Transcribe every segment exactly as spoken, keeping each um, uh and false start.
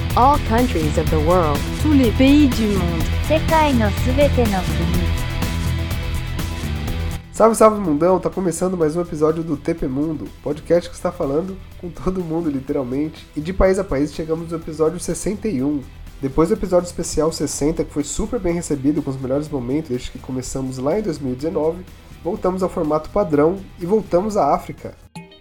All countries of the world. Tous les pays du monde. 世界のすべての国。 Salve, salve mundão! Tá começando mais um episódio do T P Mundo, podcast que está falando com todo mundo, literalmente. E de país a país chegamos no episódio sessenta e um. Depois do episódio especial sessenta, que foi super bem recebido, com os melhores momentos desde que começamos lá em dois mil e dezenove, voltamos ao formato padrão e voltamos à África.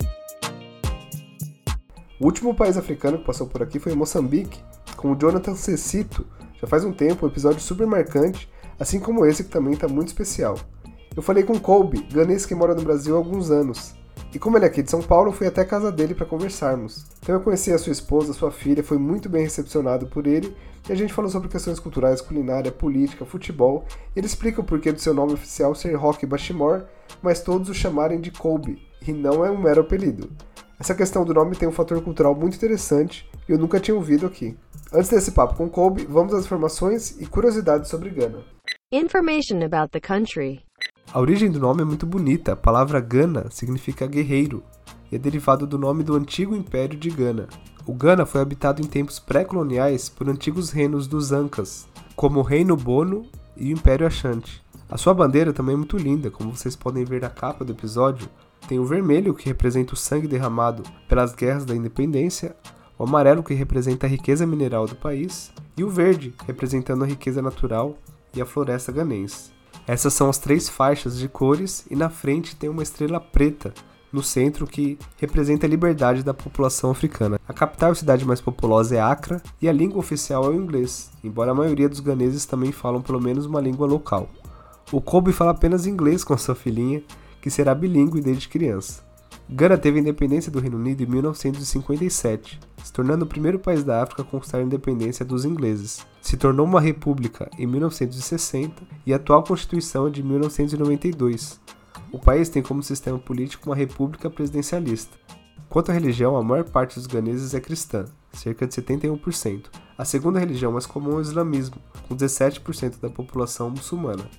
O último país africano que passou por aqui foi Moçambique, com o Jonathan Cecito. Já faz um tempo, um episódio super marcante, assim como esse que também está muito especial. Eu falei com Colby, ganês que mora no Brasil há alguns anos. E como ele é aqui de São Paulo, eu fui até a casa dele para conversarmos. Então eu conheci a sua esposa, sua filha, foi muito bem recepcionado por ele, e a gente falou sobre questões culturais, culinária, política, futebol, e ele explica o porquê do seu nome oficial ser Roch Bashimore, mas todos o chamarem de Colby, e não é um mero apelido. Essa questão do nome tem um fator cultural muito interessante, e eu nunca tinha ouvido aqui. Antes desse papo com Colby, vamos às informações e curiosidades sobre Gana. Information about the country. A origem do nome é muito bonita. A palavra Gana significa guerreiro e é derivado do nome do antigo Império de Gana. O Gana foi habitado em tempos pré-coloniais por antigos reinos dos Ancas, como o Reino Bono e o Império Ashanti. A sua bandeira também é muito linda, como vocês podem ver na capa do episódio. Tem o vermelho, que representa o sangue derramado pelas guerras da independência, o amarelo, que representa a riqueza mineral do país, e o verde, representando a riqueza natural e a floresta ganense. Essas são as três faixas de cores e na frente tem uma estrela preta no centro que representa a liberdade da população africana. A capital e cidade mais populosa é Accra e a língua oficial é o inglês, embora a maioria dos ganeses também falam pelo menos uma língua local. O Colby fala apenas inglês com a sua filhinha, que será bilíngue desde criança. Gana teve a independência do Reino Unido em mil novecentos e cinquenta e sete, se tornando o primeiro país da África a conquistar a independência dos ingleses. Se tornou uma república em mil novecentos e sessenta e a atual Constituição é de mil novecentos e noventa e dois. O país tem como sistema político uma república presidencialista. Quanto à religião, a maior parte dos ganeses é cristã, cerca de setenta e um por cento. A segunda religião mais comum é o islamismo, com dezessete por cento da população muçulmana.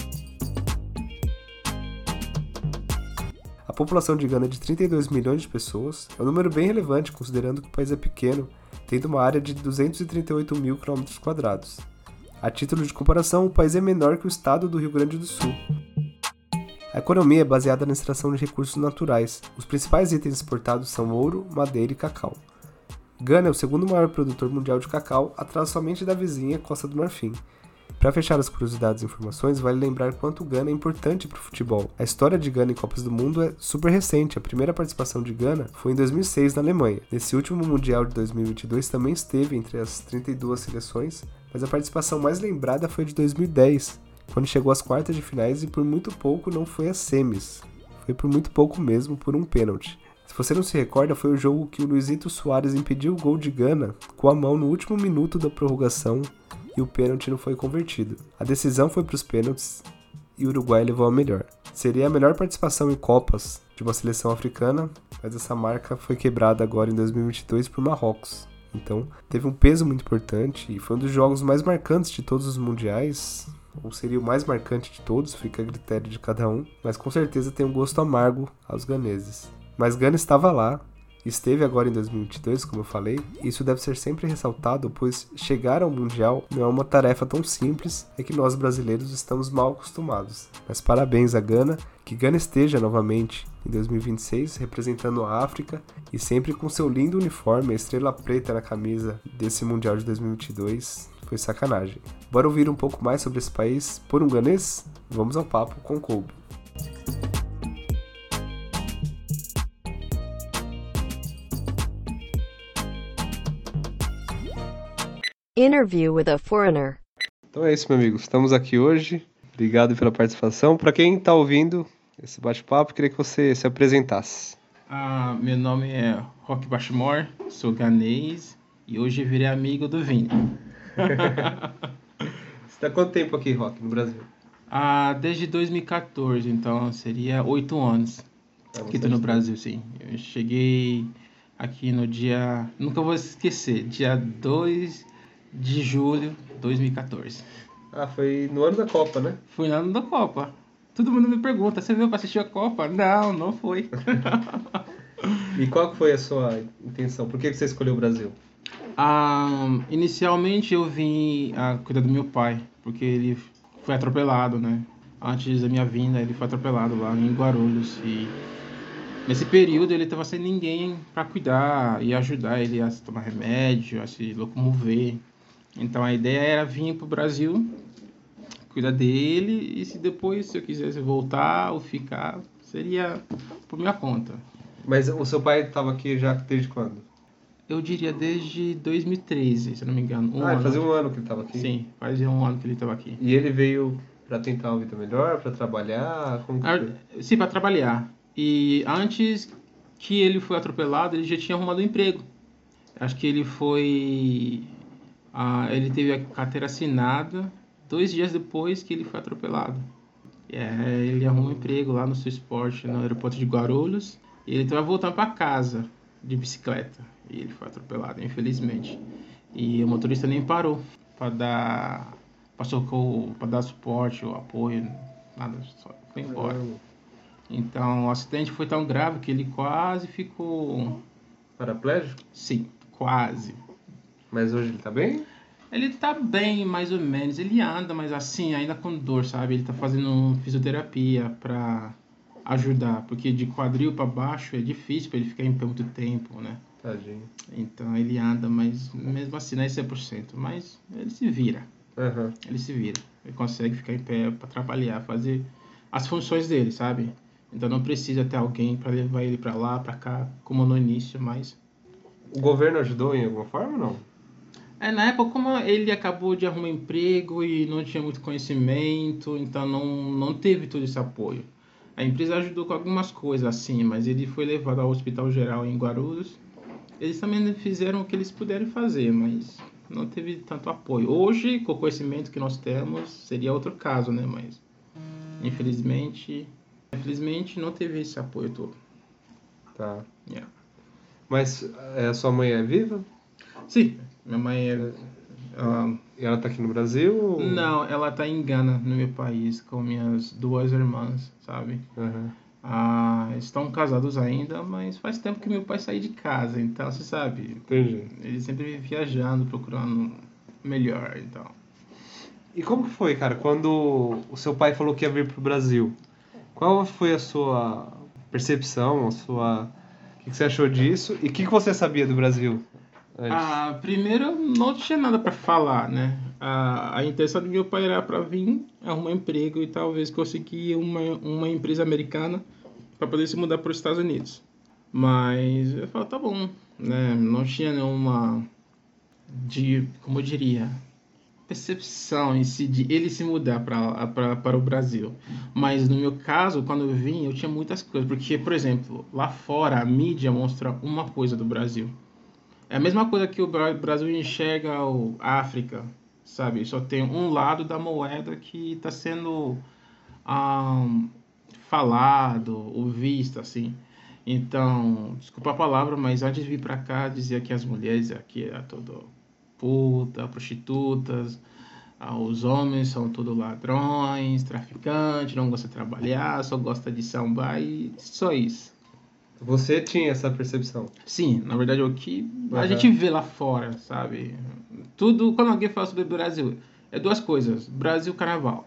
A população de Gana é de trinta e dois milhões de pessoas, é um número bem relevante considerando que o país é pequeno, tendo uma área de duzentos e trinta e oito mil quilômetros quadrados. A título de comparação, o país é menor que o estado do Rio Grande do Sul. A economia é baseada na extração de recursos naturais. Os principais itens exportados são ouro, madeira e cacau. Gana é o segundo maior produtor mundial de cacau, atrás somente da vizinha Costa do Marfim. Para fechar as curiosidades e informações, vale lembrar quanto Gana é importante para o futebol. A história de Gana em Copas do Mundo é super recente. A primeira participação de Gana foi em dois mil e seis na Alemanha. Nesse último Mundial de dois mil e vinte e dois também esteve entre as trinta e duas seleções, mas a participação mais lembrada foi de dois mil e dez, quando chegou às quartas de finais e por muito pouco não foi às semis. Foi por muito pouco mesmo, por um pênalti. Se você não se recorda, foi o jogo que o Luizito Soares impediu o gol de Gana com a mão no último minuto da prorrogação e o pênalti não foi convertido. A decisão foi para os pênaltis e o Uruguai levou a melhor. Seria a melhor participação em Copas de uma seleção africana, mas essa marca foi quebrada agora em dois mil e vinte e dois por Marrocos. Então, teve um peso muito importante e foi um dos jogos mais marcantes de todos os mundiais, ou seria o mais marcante de todos, fica a critério de cada um, mas com certeza tem um gosto amargo aos ganeses. Mas Gana estava lá, esteve agora em dois mil e vinte e dois, como eu falei, e isso deve ser sempre ressaltado, pois chegar ao Mundial não é uma tarefa tão simples, é que nós brasileiros estamos mal acostumados. Mas parabéns a Gana, que Gana esteja novamente em dois mil e vinte e seis, representando a África, e sempre com seu lindo uniforme, a estrela preta na camisa desse Mundial de dois mil e vinte e dois, foi sacanagem. Bora ouvir um pouco mais sobre esse país por um ganês? Vamos ao papo com Colby. Interview with a foreigner. Então é isso, meu amigo. Estamos aqui hoje. Obrigado pela participação. Para quem está ouvindo esse bate-papo, queria que você se apresentasse. Ah, meu nome é Roch Bashimore, sou ganês e hoje virei amigo do Vini. Você está há quanto tempo aqui, Roch, no Brasil? Ah, desde dois mil e quatorze, então seria oito anos Ah, que estou no Brasil, sim. Eu cheguei aqui no dia, nunca vou esquecer, dia dois de julho de dois mil e quatorze. Ah, foi no ano da Copa, né? Fui no ano da Copa. Todo mundo me pergunta, você veio para assistir a Copa? Não, não foi. E qual que foi a sua intenção? Por que você escolheu o Brasil? Ah, inicialmente eu vim a cuidar do meu pai, porque ele foi atropelado, né? Antes da minha vinda, ele foi atropelado lá em Guarulhos. E nesse período ele estava sem ninguém para cuidar e ajudar ele a tomar remédio, a se locomover. Então a ideia era vir para o Brasil, cuidar dele, e se depois, se eu quisesse voltar ou ficar, seria por minha conta. Mas o seu pai estava aqui já desde quando? Eu diria desde dois mil e treze, se não me engano. Um ah, ano. fazia um ano que ele estava aqui? Sim, fazia um ano que ele estava aqui. E ele veio para tentar uma vida melhor, para trabalhar? Como que Ah, foi? sim, para trabalhar. E antes que ele foi atropelado, ele já tinha arrumado um emprego. Acho que ele foi... Ah, ele teve a carteira assinada dois dias depois que ele foi atropelado. É, ele arrumou um emprego lá no Sul Esporte, no aeroporto de Guarulhos. E ele estava voltando para casa de bicicleta. E ele foi atropelado, infelizmente. E o motorista nem parou para dar, para socorro, para dar suporte ou apoio, nada, só foi embora. Então o acidente foi tão grave que ele quase ficou... Paraplégico? Sim, quase. Mas hoje ele tá bem? Ele tá bem, mais ou menos. Ele anda, mas assim, ainda com dor, sabe? Ele tá fazendo fisioterapia para ajudar, porque de quadril para baixo é difícil para ele ficar em pé muito tempo, né? Tadinho. Então ele anda, mas mesmo assim não é cem por cento, mas ele se vira. Uhum. Ele se vira. Ele consegue ficar em pé para trabalhar, fazer as funções dele, sabe? Então não precisa ter alguém para levar ele para lá, para cá, como no início, mas... O governo ajudou em alguma forma ou não? É, na época, como ele acabou de arrumar emprego e não tinha muito conhecimento, então não, não teve todo esse apoio. A empresa ajudou com algumas coisas, assim, mas ele foi levado ao Hospital Geral em Guarulhos. Eles também fizeram o que eles puderam fazer, mas não teve tanto apoio. Hoje, com o conhecimento que nós temos, seria outro caso, né? Mas, infelizmente, infelizmente não teve esse apoio todo. Tá. Yeah. Mas é, sua mãe é viva? Sim, minha mãe é... Ela, E ela tá aqui no Brasil? Ou... não, ela tá em Gana, no meu país, com minhas duas irmãs, sabe? Uhum. Ah, estão casados ainda, mas faz tempo que meu pai saiu de casa, então você sabe, Entendi. ele sempre vive viajando, procurando melhor, então. E como que foi, cara, quando o seu pai falou que ia vir pro Brasil? Qual foi a sua percepção, a sua... O que que você achou disso? E o que que você sabia do Brasil antes? Ah, primeiro eu não tinha nada para falar, né? A, a intenção do meu pai era para vir arrumar emprego e talvez conseguir uma, uma empresa americana para poder se mudar para os Estados Unidos. Mas eu falei, tá bom, né? Não tinha nenhuma, de, como eu diria, percepção em si de ele se mudar pra, pra, para o Brasil. Mas no meu caso, quando eu vim, eu tinha muitas coisas. Porque, por exemplo, lá fora a mídia mostra uma coisa do Brasil. É a mesma coisa que o Brasil enxerga a África, sabe? Só tem um lado da moeda que está sendo um, falado ou visto, assim. Então, desculpa a palavra, mas antes de vir para cá, dizia que as mulheres aqui eram tudo puta, prostitutas, os homens são tudo ladrões, traficantes, não gostam de trabalhar, só gosta de sambar e só isso. Você tinha essa percepção? Sim, na verdade é o que a Uhum. gente vê lá fora, sabe? Tudo, quando alguém fala sobre o Brasil, é duas coisas, Brasil e Carnaval.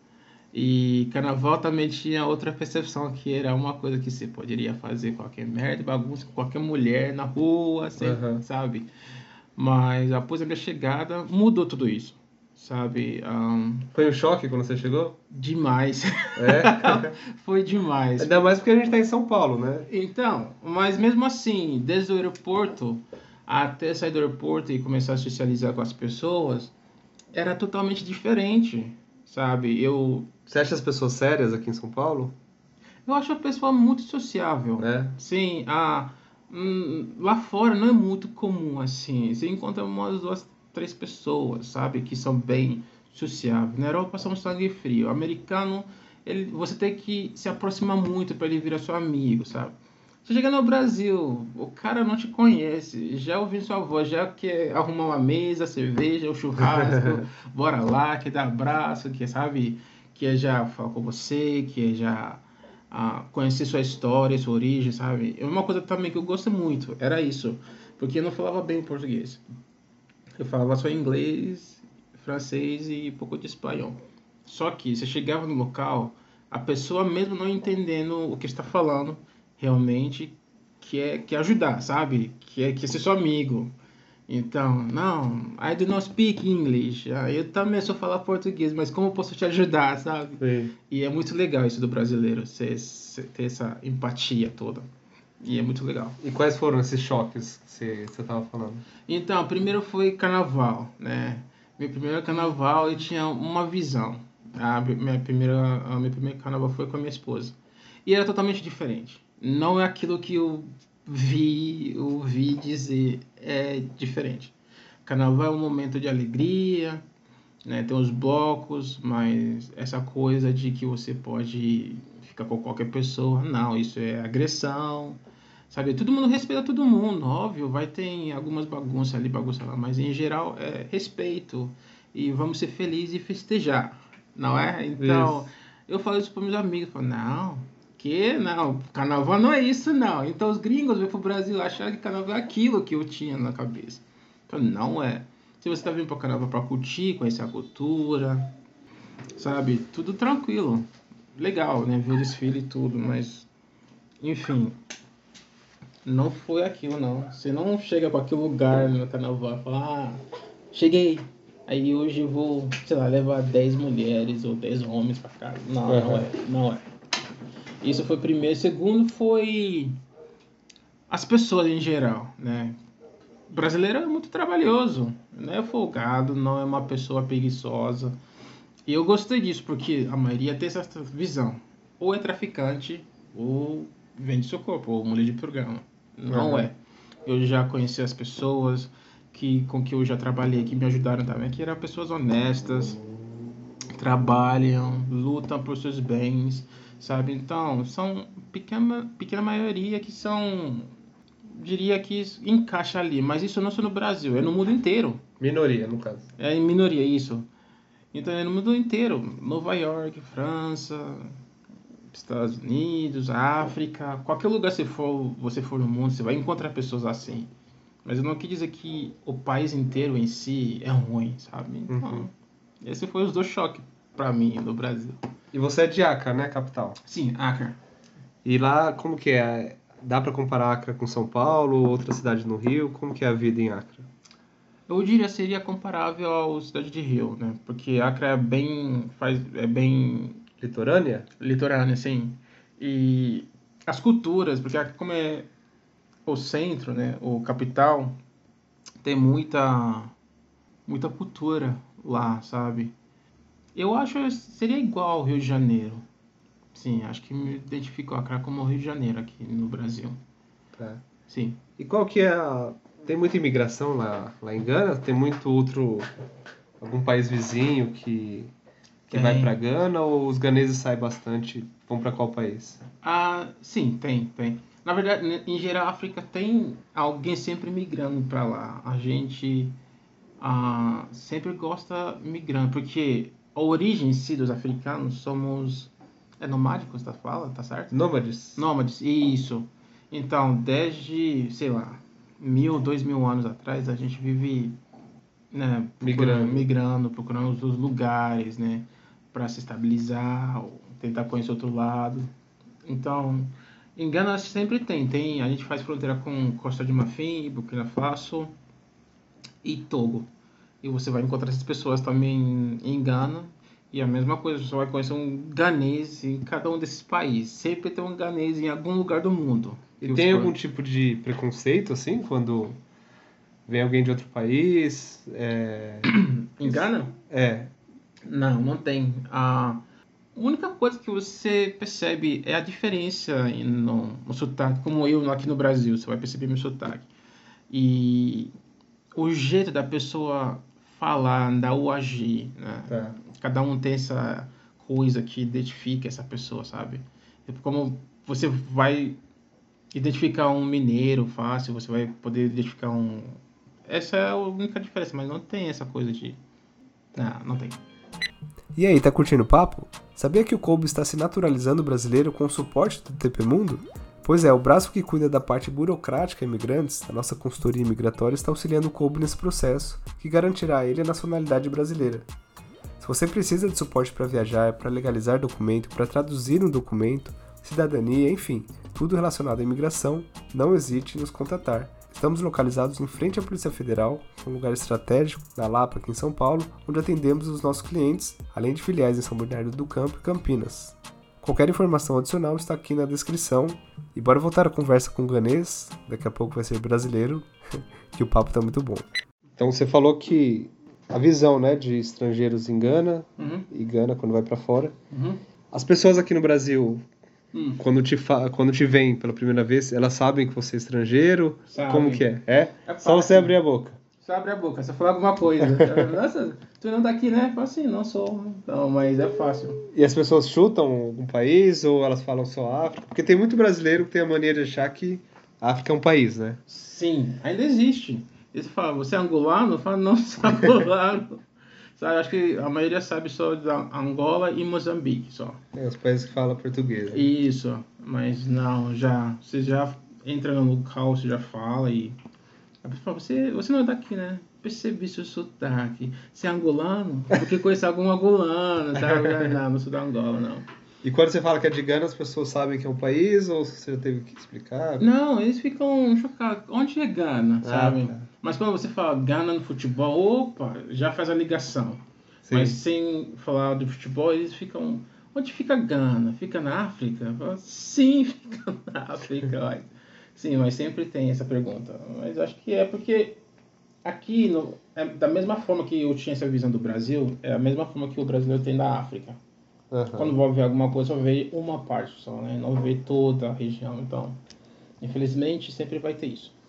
E Carnaval também tinha outra percepção, que era uma coisa que você poderia fazer qualquer merda, bagunça com qualquer mulher na rua, assim, Uhum. sabe? Mas após a minha chegada, mudou tudo isso, sabe? Um, Foi um choque quando você chegou? demais. É? Foi demais. Ainda mais porque a gente tá em São Paulo, né? Então, mas mesmo assim, desde o aeroporto até sair do aeroporto e começar a socializar com as pessoas, era totalmente diferente, sabe? Eu, Você acha as pessoas sérias aqui em São Paulo? eu acho a pessoa muito sociável. É? Sim, a, hum, lá fora não é muito comum assim. Você encontra umas duas, três pessoas, sabe? Que são bem sociáveis. Na Europa são sangue frio. O americano, ele, você tem que se aproximar muito para ele virar seu amigo, sabe? Você chega no Brasil, o cara não te conhece, já ouviu sua voz, já quer arrumar uma mesa, cerveja, o churrasco, bora lá, quer dar abraço, quer, sabe, quer já falar com você, quer já ah, conhecer sua história, sua origem, sabe? É uma coisa também que eu gosto muito, era isso, porque eu não falava bem português. Eu falava só inglês, francês e um pouco de espanhol. Só que você chegava no local, a pessoa mesmo não entendendo o que está falando, realmente quer, quer ajudar, sabe? Quer, quer ser seu amigo. Então, não, I do not speak English. Ah, eu também só falo português, mas como eu posso te ajudar, sabe? Sim. E é muito legal isso do brasileiro, ser, ser- ter essa empatia toda. E é muito legal. E quais foram esses choques que você estava falando? Então, primeiro foi carnaval, né? Meu primeiro carnaval eu tinha uma visão. A minha primeira, a meu primeiro carnaval foi com a minha esposa. E era totalmente diferente. Não é aquilo que eu vi, ouvi dizer, é diferente. Carnaval é um momento de alegria, né? Tem os blocos, mas essa coisa de que você pode ficar com qualquer pessoa, não, isso é agressão, sabe? Todo mundo respeita todo mundo, óbvio, vai ter algumas bagunças ali, bagunça lá, mas em geral é respeito e vamos ser felizes e festejar, não é? Então, Isso. eu falo isso para meus amigos, eu falo, não, que não, carnaval não é isso não. Então os gringos vêm pro Brasil achar que carnaval é aquilo que eu tinha na cabeça. Então não é. Se você tá vindo para o carnaval para curtir, conhecer a cultura, sabe? Tudo tranquilo. Legal, né? Ver o desfile e tudo, mas... Enfim. Não foi aquilo, não. Você não chega para aquele lugar no carnaval e fala... Ah, cheguei. Aí hoje eu vou, sei lá, levar dez mulheres ou dez homens para casa. Não, não Uhum. é. Não é. Isso foi o primeiro. Segundo foi... As pessoas em geral, né? O brasileiro é muito trabalhoso, não é folgado, não é uma pessoa preguiçosa. E eu gostei disso, porque a maioria tem essa visão. Ou é traficante, ou vende seu corpo, ou mulher de programa. Não Uhum. é. Eu já conheci as pessoas que, com que eu já trabalhei, que me ajudaram também, que eram pessoas honestas, trabalham, lutam por seus bens, sabe? Então, são pequena, pequena maioria que são... diria que isso encaixa ali, mas isso não só no Brasil, é no mundo inteiro. Minoria, no caso. É em minoria isso. Então é no mundo inteiro. Nova York, França, Estados Unidos, África, qualquer lugar que você for, você for no mundo, você vai encontrar pessoas assim. Mas eu não quis dizer que o país inteiro em si é ruim, sabe? Então, Uhum. esse foi os dois choques pra mim no Brasil. E você é de Acre, né, capital? Sim, Acre. E lá, como que é? Dá pra comparar Acre com São Paulo, outra cidade no Rio? Como que é a vida em Acre? Eu diria seria comparável ao cidade de Rio, né? Porque Acre é bem, faz, é bem Litorânea? litorânea, assim. E as culturas, porque Acre, como é o centro, né? O capital, tem muita, muita cultura lá, sabe? Eu acho que seria igual ao Rio de Janeiro. Sim, acho que me identifico Acre como o Rio de Janeiro aqui no Brasil. Tá. Sim. E qual que é a... Tem muita imigração lá, lá em Gana? Tem muito outro... Algum país vizinho que, que Tem. vai pra Gana? Ou os ganeses saem bastante? Vão pra qual país? Ah, sim, tem, tem. Na verdade, né, em geral, a África tem alguém sempre migrando para lá. A gente ah, sempre gosta migrando, porque a origem em si dos africanos somos é nomádicos, tá fala, tá certo? Nômades? Nômades, isso. Então, desde, sei lá, mil, dois mil anos atrás, a gente vive, né, procurando- Migrando. migrando, procurando os lugares, né, para se estabilizar, ou tentar conhecer outro lado. Então, em Gana sempre tem, tem, a gente faz fronteira com Costa de Marfim, Burkina Faso e Togo. E você vai encontrar essas pessoas também em Gana. E a mesma coisa, você vai conhecer um ganês em cada um desses países. Sempre tem um ganês em algum lugar do mundo. E Que tem os- algum tipo de preconceito, assim, quando vem alguém de outro país? É... Em Gana? é. Não, não tem. A única coisa que você percebe é a diferença em- no, no sotaque, como eu aqui no Brasil, você vai perceber meu sotaque. E o jeito da pessoa falar, andar ou agir, né? Tá. Cada um tem essa coisa que identifica essa pessoa, sabe? Tipo, como você vai identificar um mineiro fácil, você vai poder identificar um... Essa é a única diferença, mas não tem essa coisa de... Não, não tem. E aí, tá curtindo o papo? Sabia que o Kobo está se naturalizando brasileiro com o suporte do T P Mundo? Pois é, o braço que cuida da parte burocrática imigrantes, a nossa consultoria imigratória, está auxiliando o Kobo nesse processo, que garantirá a ele a nacionalidade brasileira. Se você precisa de suporte para viajar, para legalizar documento, para traduzir um documento, cidadania, enfim, tudo relacionado à imigração, não hesite em nos contatar. Estamos localizados em frente à Polícia Federal, um lugar estratégico, na Lapa, aqui em São Paulo, onde atendemos os nossos clientes, além de filiais em São Bernardo do Campo e Campinas. Qualquer informação adicional está aqui na descrição. E bora voltar a conversa com o ganês, daqui a pouco vai ser brasileiro, que o papo tá muito bom. Então você falou que a visão, né, de estrangeiros em Gana, Uhum. e Gana quando vai para fora. Uhum. As pessoas aqui no Brasil, Hum. quando te, fa- quando te veem pela primeira vez, elas sabem que você é estrangeiro? Sabem. Como que é? É? É Só você fácil. abrir a boca. Só abre a boca, só falar alguma coisa. Nossa, tu não tá aqui, né? Fala assim, não sou. Não, mas é fácil. E as pessoas chutam algum país ou elas falam só África? Porque tem muito brasileiro que tem a mania de achar que a África é um país, né? Sim, ainda existe. Eles falam, você é angolano? Fala, não sou angolano. Sabe, acho que a maioria sabe só da Angola e Moçambique, só. É, os países que falam português. Né? Isso, mas não, já. Você já entra no local, você já fala e... A pessoa fala, você, você não é daqui, né? Percebi seu sotaque. Você é angolano? Porque conhece algum angolano, sabe? Não, não sou da Angola, não. E quando você fala que é de Gana, as pessoas sabem que é um país ou você já teve que explicar? Não, eles ficam chocados. Onde é Gana, sabe? Ah, tá. Mas quando você fala Gana no futebol, opa, já faz a ligação. Sim. Mas sem falar do futebol, eles ficam... Onde fica Gana? Fica na África? Eu falo, sim, fica na África. Mas... Sim, mas sempre tem essa pergunta. Mas acho que é porque aqui, no, é da mesma forma que eu tinha essa visão do Brasil, é a mesma forma que o brasileiro tem da África. Aham. Quando vou ver alguma coisa, eu vejo uma parte só, né? Não vejo toda a região. Então, infelizmente, sempre vai ter isso.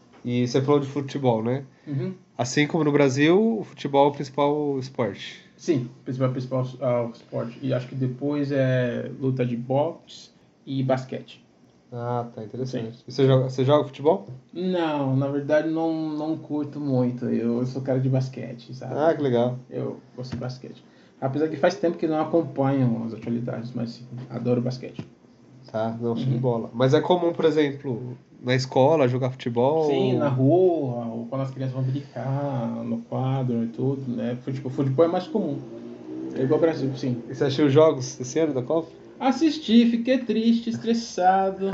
E você falou de futebol, né? Uhum. Assim como no Brasil, o futebol é o principal esporte. Sim, principal, principal uh, esporte. E acho que depois é luta de boxe e basquete. Ah, tá, interessante. E você joga, você joga futebol? Não, na verdade não, não curto muito. Eu sou cara de basquete, sabe? Ah, que legal. Eu gosto de basquete. Apesar que faz tempo que não acompanho as atualidades, mas sim, adoro basquete. Tá, não, show de Uhum. bola. Mas é comum, por exemplo, na escola jogar futebol? Sim, na rua, ou quando as crianças vão brincar, no quadro e tudo, né? Futebol, futebol é mais comum. É igual ao Brasil, sim. E você assistiu os jogos esse ano da Copa? Assisti, fiquei triste, estressado.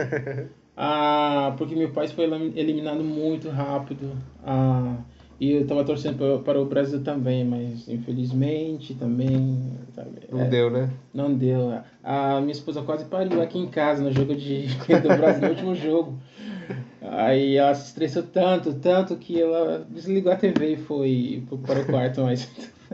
Ah, porque meu país foi elim- eliminado muito rápido. Ah, e eu tava torcendo para, para o Brasil também, mas infelizmente também. Sabe, Não é, deu, né? Não deu. A minha esposa quase pariu aqui em casa no jogo de do Brasil, no último jogo. Aí ela se estressou tanto, tanto que ela desligou a T V e foi pro- para o quarto, mas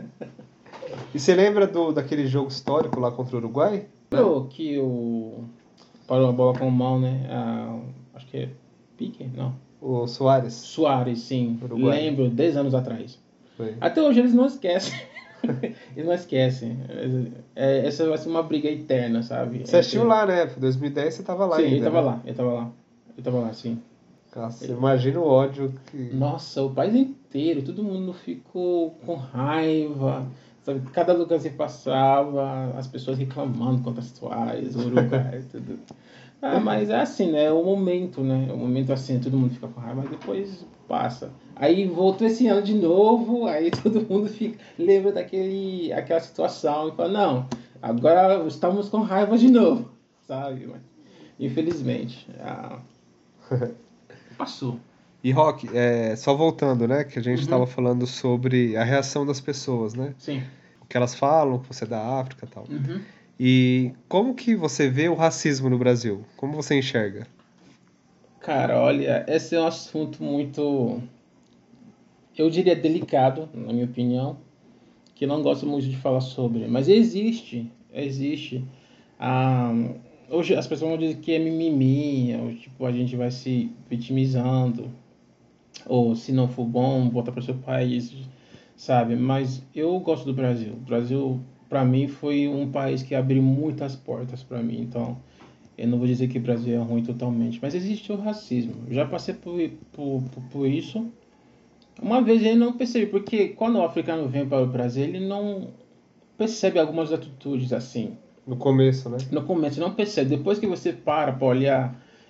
E você lembra do, daquele jogo histórico lá contra o Uruguai? lembrou que o parou a bola com o mão, né? Ah, acho que é Pique, não. O Soares? Soares, sim. Uruguai. Lembro, dez anos atrás. Foi. Até hoje eles não esquecem. Eles não esquecem. É, essa vai ser uma briga eterna, sabe? Você assistiu lá, né? dois mil e dez você tava lá Sim, ainda. eu tava né? lá, eu tava lá. Eu tava lá, sim. Nossa, imagina o ódio que... Nossa, o país inteiro, todo mundo ficou com raiva, sabe? Cada lugar que você passava, as pessoas reclamando contra as Soares, o Uruguai, tudo. Ah, mas é assim, né? É o momento, né? O momento assim, todo mundo fica com raiva, mas depois passa. Aí voltou esse ano de novo, aí todo mundo fica, lembra daquele, aquela situação e fala, não, agora estamos com raiva de novo, sabe? Mas, infelizmente, ah, passou. E Rock, é, só voltando, né? Que a gente Uhum. estava falando sobre a reação das pessoas, né? Sim. O que elas falam, que você é da África e tal. Uhum. E como que você vê o racismo no Brasil? Como você enxerga? Cara, olha, esse é um assunto muito, eu diria delicado, na minha opinião, que eu não gosto muito de falar sobre, mas existe, existe. Ah, hoje as pessoas vão dizer que é mimimi, ou, tipo, a gente vai se vitimizando, ou se não for bom, volta para o seu país, sabe? Mas eu gosto do Brasil. O Brasil, para mim, foi um país que abriu muitas portas para mim, então... Eu não vou dizer que o Brasil é ruim totalmente, mas existe o racismo. Eu já passei por, por, por, por isso. Uma vez ele não percebi, porque quando o africano vem para o Brasil, ele não percebe algumas atitudes assim. No começo, né? No começo, não percebe. Depois que você para para olhar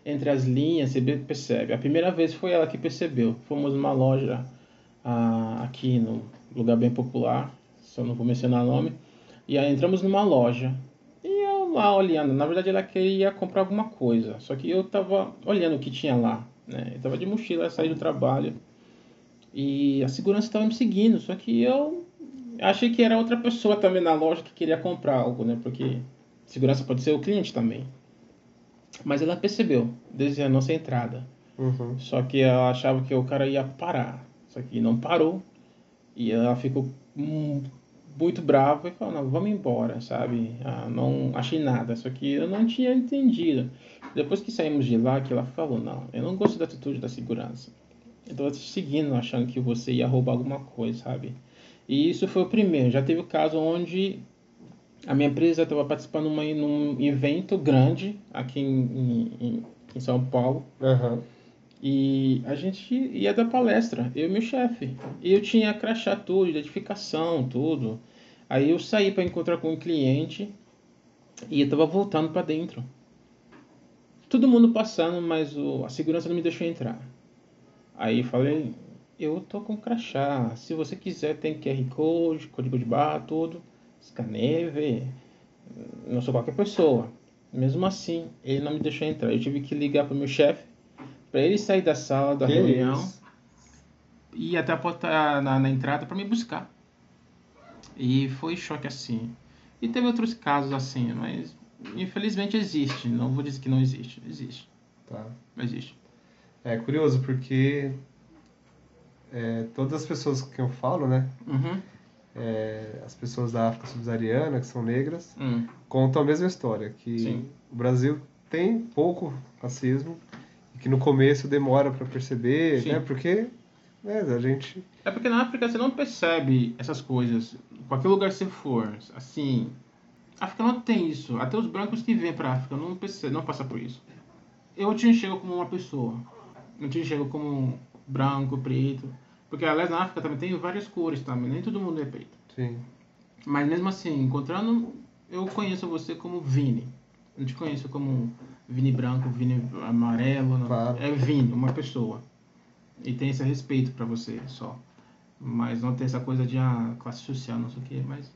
entre as linhas, você percebe. A primeira vez foi ela que percebeu. Fomos numa loja ah, aqui no lugar bem popular, só não vou mencionar o nome. E aí entramos numa loja. E eu lá olhando, na verdade ela queria comprar alguma coisa. Só que eu tava olhando o que tinha lá, né? Eu tava de mochila, saí do trabalho. E a segurança estava me seguindo, só que eu achei que era outra pessoa também na loja que queria comprar algo, né? Porque segurança pode ser o cliente também. Mas ela percebeu, desde a nossa entrada. Uhum. Só que ela achava que o cara ia parar. Só que não parou. E ela ficou hum, muito brava e falou, não, vamos embora, sabe? Ah, não achei nada. Só que eu não tinha entendido. Depois que saímos de lá, que ela falou, não, eu não gosto da atitude da segurança. Eu tava te seguindo, achando que você ia roubar alguma coisa, sabe? E isso foi o primeiro. Já teve o caso onde a minha empresa estava participando de uma, num evento grande aqui em, em, em São Paulo. Uhum. E a gente ia dar palestra, eu e meu chefe. E eu tinha crachá tudo, identificação, tudo. Aí eu saí para encontrar com um cliente e eu estava voltando para dentro. Todo mundo passando, mas o, a segurança não me deixou entrar. Aí falei, eu tô com crachá, se você quiser tem Q R Code, código de barra, tudo, escaneia, vê. Não sou qualquer pessoa. Mesmo assim, ele não me deixou entrar. Eu tive que ligar pro meu chefe, para ele sair da sala da Que reunião isso? e ir até a porta na, na entrada para me buscar. E foi choque assim. E teve outros casos assim, mas infelizmente existe. Não vou dizer que não existe, existe. Tá. Existe. É curioso porque é, todas as pessoas que eu falo, né? Uhum. É, as pessoas da África subsaariana, que são negras, Hum. contam a mesma história, que Sim. o Brasil tem pouco racismo e que no começo demora para perceber, Sim. né? Porque né, a gente... É porque na África você não percebe essas coisas. Qualquer lugar que você for, assim... A África não tem isso. Até os brancos que vêm pra África não, percebe, não passam por isso. Eu te enxergo como uma pessoa. Eu te enxergo como branco, preto. Porque, aliás, na África também tem várias cores também. Nem todo mundo é preto. Sim. Mas mesmo assim, encontrando... Eu conheço você como Vini. Não te conheço como Vini branco, Vini amarelo. Não. Claro. É Vini, uma pessoa. E tem esse respeito pra você só. Mas não tem essa coisa de ah, classe social, não sei o que. Mas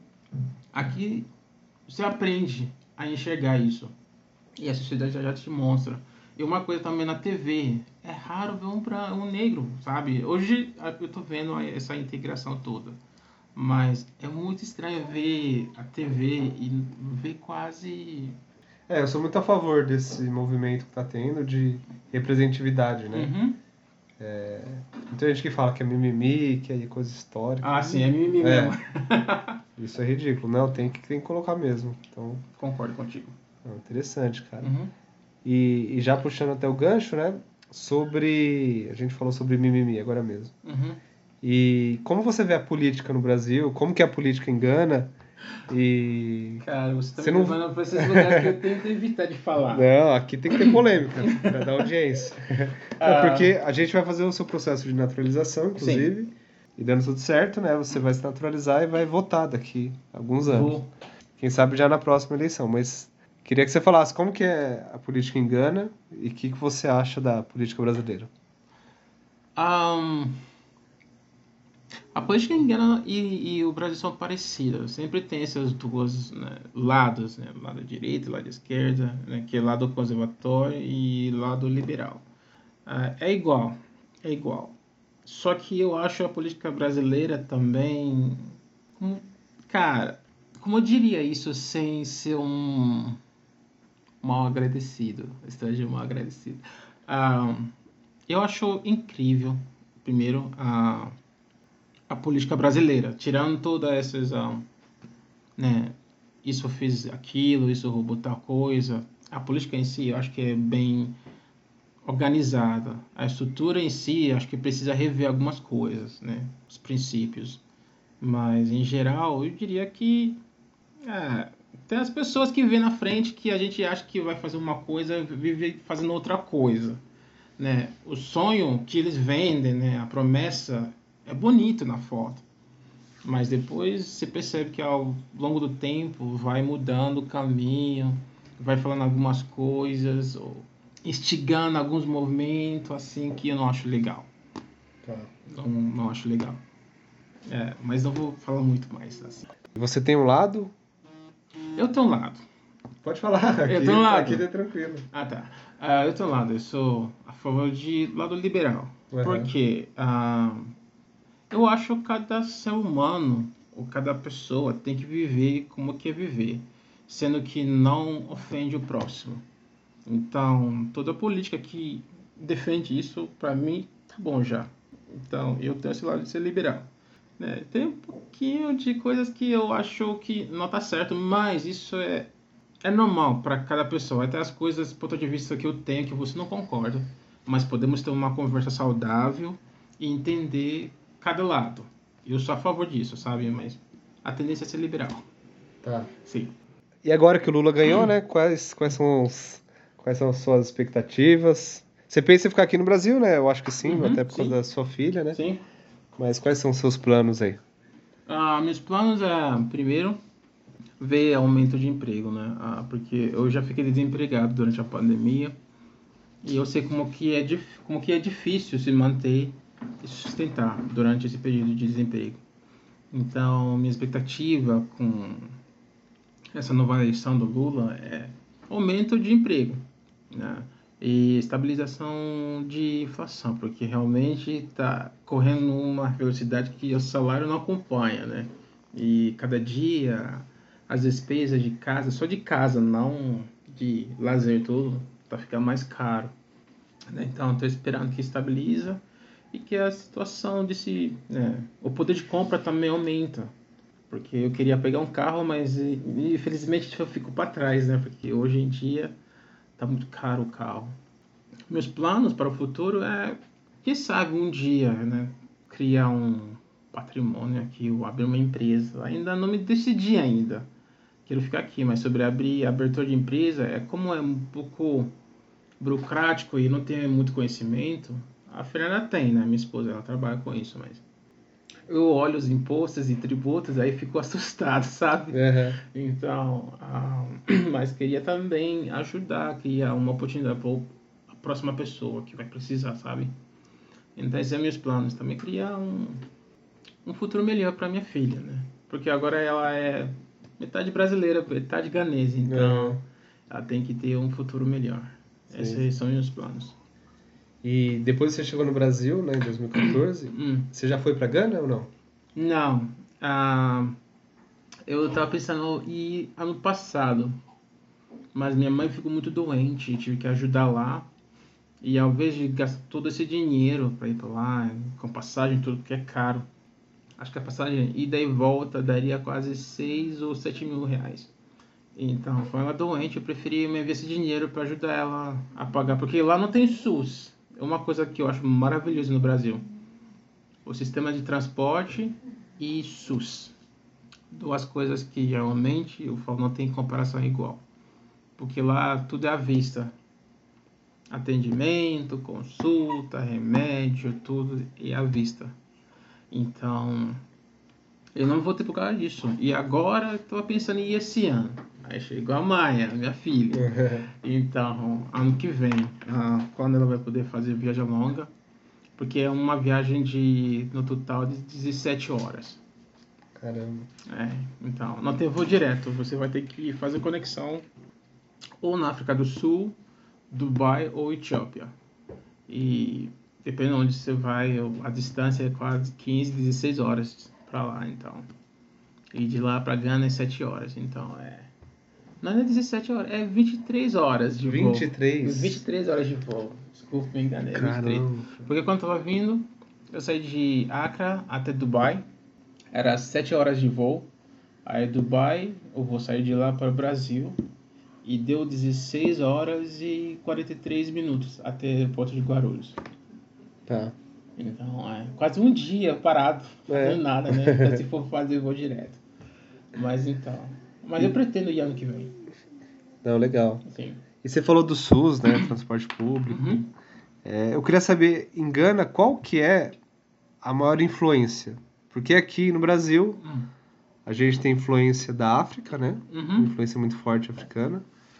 aqui você aprende a enxergar isso. E a sociedade já, já te mostra. E uma coisa também na T V. É raro ver um, pra, um negro, sabe? Hoje eu tô vendo essa integração toda. Mas é muito estranho ver a T V e ver quase... É, eu sou muito a favor desse movimento que tá tendo de representatividade, né? Uhum. É, muita gente que fala que é mimimi, que é coisa histórica. Ah, sim, é mimimi É. mesmo. Isso é ridículo. Não, tem que, tem que colocar mesmo. Então, Concordo contigo. é interessante, cara. Uhum. E, e já puxando até o gancho, né? Sobre... A gente falou sobre mimimi agora mesmo. Uhum. E como você vê a política no Brasil? Como que a política engana? E... Cara, você tá Você me não- levando pra esses lugares que eu tento evitar de falar. Não, aqui tem que ter polêmica para dar audiência. Ah. É porque a gente vai fazer o seu processo de naturalização, inclusive, e dando tudo certo, né? Você vai se naturalizar e vai votar daqui a alguns anos. Vou. Quem sabe já na próxima eleição. Mas queria que você falasse como que é a política em Gana e o que, que você acha da política brasileira. Ahn, a política engana e, e o Brasil são parecidas. Sempre tem esses dois né, lados, né? Lado direito, lado esquerda, né? Que é lado conservador e lado liberal. Ah, é igual, é igual. Só que eu acho a política brasileira também, como- cara, como eu diria isso sem ser um mal agradecido, estrangeiro mal agradecido. Ah, eu acho incrível, primeiro, a, a política brasileira, tirando todas essas, ah, né, isso fez aquilo, isso roubou tal coisa. A política em si, eu acho que é bem organizada. A estrutura em si, acho que precisa rever algumas coisas, né, os princípios. Mas, em geral, eu diria que é, tem as pessoas que vê na frente que a gente acha que vai fazer uma coisa, vive fazendo outra coisa, né? O sonho que eles vendem, né? A promessa é bonito na foto, mas depois você percebe que ao longo do tempo vai mudando o caminho, vai falando algumas coisas, ou instigando alguns movimentos assim que eu não acho legal. Tá. Não, não acho legal. É, mas não vou falar muito mais assim. Você tem um lado? Eu tenho um lado. Pode falar. Aqui, Eu tenho um lado. Aqui é tranquilo. Ah, tá. Ah, eu tenho um lado. Eu sou a favor de lado liberal. Uhum. Porque ah, eu acho que cada ser humano, ou cada pessoa, tem que viver como quer viver, sendo que não ofende o próximo. Então, toda política que defende isso, para mim, tá bom já. Então, eu tenho esse lado de ser liberal. Né? Tem um pouquinho de coisas que eu acho que não tá certo, mas isso é, é normal para cada pessoa. Até as coisas, ponto de vista que eu tenho, que você não concorda, mas podemos ter uma conversa saudável e entender cada lado. Eu sou a favor disso, sabe? Mas a tendência é ser liberal. Tá. Sim. E agora que o Lula ganhou, né? Quais, quais, são os, quais são as suas expectativas? Você pensa em ficar aqui no Brasil, né? Eu acho que sim, Uhum, até por causa sim. da sua filha, né? Sim. Mas quais são os seus planos aí? Ah, meus planos é, primeiro, ver aumento de emprego, né? Ah, porque eu já fiquei desempregado durante a pandemia e eu sei como que é, dif- como que é difícil se manter e sustentar durante esse período de desemprego. Então, minha expectativa com essa nova eleição do Lula é aumento de emprego, né? E estabilização de inflação, porque realmente está correndo numa velocidade que o salário não acompanha, né? E cada dia as despesas de casa, só de casa, não de lazer tudo, tá ficando mais caro, né? Então estou esperando que estabiliza e que a situação desse, né, o poder de compra também aumenta, porque eu queria pegar um carro, mas infelizmente eu fico para trás, né? Porque hoje em dia tá muito caro o carro. Meus planos para o futuro é, quem sabe um dia, né, criar um patrimônio aqui, ou abrir uma empresa. Ainda não me decidi ainda. Quero ficar aqui, mas sobre abrir abertura de empresa, é como é um pouco burocrático e não tem muito conhecimento. A Fernanda tem, né? Minha esposa, ela trabalha com isso, mas eu olho os impostos e tributos, aí fico assustado, sabe? Uhum. Então, ah, mas queria também ajudar, criar uma oportunidade para a próxima pessoa que vai precisar, sabe? Então, esses são meus planos. Também criar um, um futuro melhor para minha filha, né? Porque agora ela é metade brasileira, metade ganesa, então Uhum. ela tem que ter um futuro melhor. Sim. Esses são meus planos. E depois você chegou no Brasil, né, em dois mil e quatorze, Hum. você já foi pra Gana ou não? Não, ah, eu tava pensando em ir ano passado, mas minha mãe ficou muito doente, tive que ajudar lá. E ao invés de gastar todo esse dinheiro para ir para lá, com passagem, tudo que é caro, acho que a passagem ida e volta daria quase seis ou sete mil reais. Então, com ela doente, eu preferi me investir esse dinheiro para ajudar ela a pagar, porque lá não tem SUS. É uma coisa que eu acho maravilhosa no Brasil. O sistema de transporte e SUS. Duas coisas que realmente eu falo não tem comparação igual. Porque lá tudo é à vista. Atendimento, consulta, remédio, tudo é à vista. Então, eu não vou ter por causa disso. E agora eu estou pensando em ir esse ano. Aí chegou a Maia, minha filha. Então, ano que vem, ah, quando ela vai poder fazer viagem longa, porque é uma viagem de, no total, de dezessete horas. Caramba. É, então, não tem voo direto, você vai ter que fazer conexão ou na África do Sul, Dubai ou Etiópia. E dependendo de onde você vai, a distância é quase quinze, dezesseis horas para lá, então. E de lá para Gana é sete horas, então é... Não é dezessete horas, é vinte e três horas de voo. vinte e três? vinte e três horas de voo. Desculpa, me enganei. É vinte e três. Caramba. Porque quando eu tava vindo, eu saí de Accra até Dubai. Era sete horas de voo. Aí Dubai, eu vou sair de lá para o Brasil. E deu dezesseis horas e quarenta e três minutos até o aeroporto de Guarulhos. Tá. Então, é quase um dia parado, É. fazendo nada, né? Se for fazer voo direto. Mas então... Mas eu pretendo ir ano que vem. Não, legal. Sim. E você falou do SUS, né, transporte público. Uhum. É, eu queria saber, em Gana, qual que é a maior influência? Porque aqui no Brasil, a gente tem influência da África, né? Uhum. Influência muito forte africana.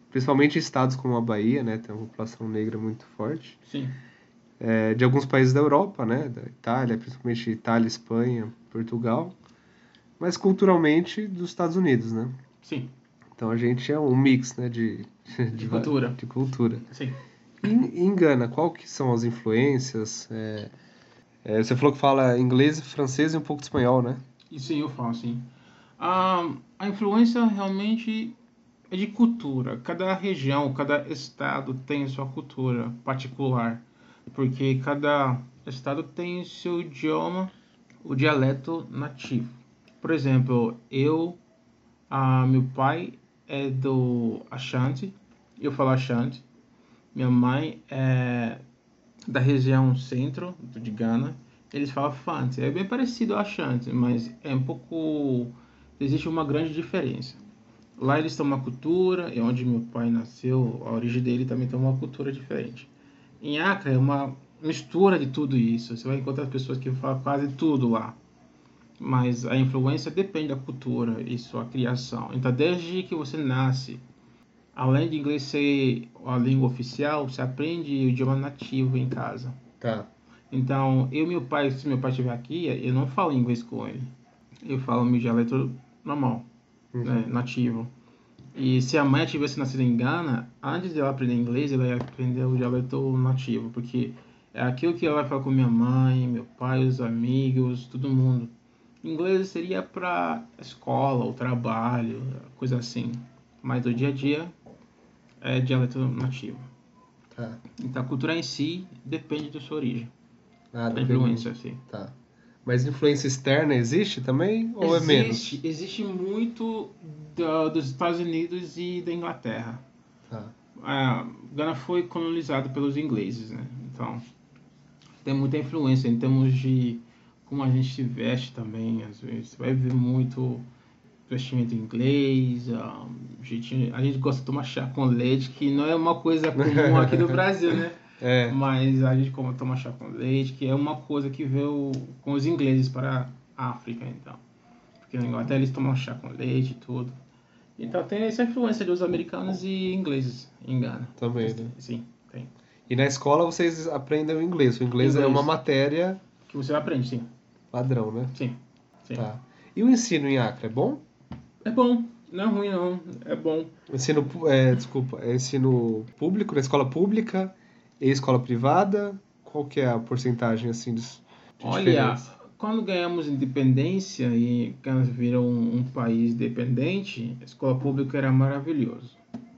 principalmente em estados como a Bahia, né? Tem uma população negra muito forte. Sim. É, de alguns países da Europa, né? Da Itália, principalmente Itália, Espanha, Portugal. Mas culturalmente dos Estados Unidos, né? Sim. Então a gente é um mix, né? De, de, De cultura. De cultura. Sim. E em Gana, qual que são as influências? É, é, você falou que fala inglês, francês e um pouco de espanhol, né? E sim, eu falo, sim. A, a influência realmente é de cultura. Cada região, cada estado tem sua cultura particular. Porque cada estado tem seu idioma, o dialeto nativo. Por exemplo, eu, a, meu pai é do Ashanti, eu falo Ashanti. Minha mãe é da região centro de Gana, eles falam Fante. É bem parecido ao Ashanti, mas é um pouco... existe uma grande diferença. Lá eles têm uma cultura, e onde meu pai nasceu, a origem dele também tem uma cultura diferente. Em Acre é uma mistura de tudo isso. Você vai encontrar pessoas que falam quase tudo lá. Mas a influência depende da cultura e sua criação. Então, desde que você nasce, além de inglês ser a língua oficial, você aprende o idioma nativo em casa. Tá. Então, eu e meu pai, se meu pai estiver aqui, eu não falo inglês com ele. Eu falo meu dialeto normal, Uhum. né, nativo. E se a mãe tivesse nascido em Gana, antes de ela aprender inglês, ela ia aprender o dialeto nativo, porque é aquilo que ela vai falar com minha mãe, meu pai, os amigos, todo mundo. Inglês seria para escola, o trabalho, coisa assim. Mas do dia a dia é dialeto nativo. Tá. Então a cultura em si depende da sua origem. Ah, Da depende. influência, sim. Tá. Mas influência externa existe também ou é menos? Existe, existe muito da, dos Estados Unidos e da Inglaterra. Tá. A Gana foi colonizada pelos ingleses, né? Então tem muita influência em termos de como a gente se veste também. Às vezes você vai ver muito vestimento inglês, a gente, a gente gosta de tomar chá com leite, que não é uma coisa comum aqui no Brasil, né? É. Mas a gente como toma chá com leite, que é uma coisa que veio com os ingleses para a África, então. Porque na Inglaterra eles tomam chá com leite e tudo. Então tem essa influência dos americanos e ingleses em Gana. Também, né? Sim, tem. E na escola vocês aprendem o inglês. O inglês, Inglês. é uma matéria Que você aprende, sim. padrão, né? Sim, sim. Tá. E o ensino em Acre é bom? É bom. Não é ruim, não. É bom. Ensino, pu- é, desculpa, é ensino público, na escola pública e escola privada? Qual que é a porcentagem, assim, dos, de Olha, diferença? quando ganhamos independência e Gana virou um, um país dependente, a escola pública era maravilhoso.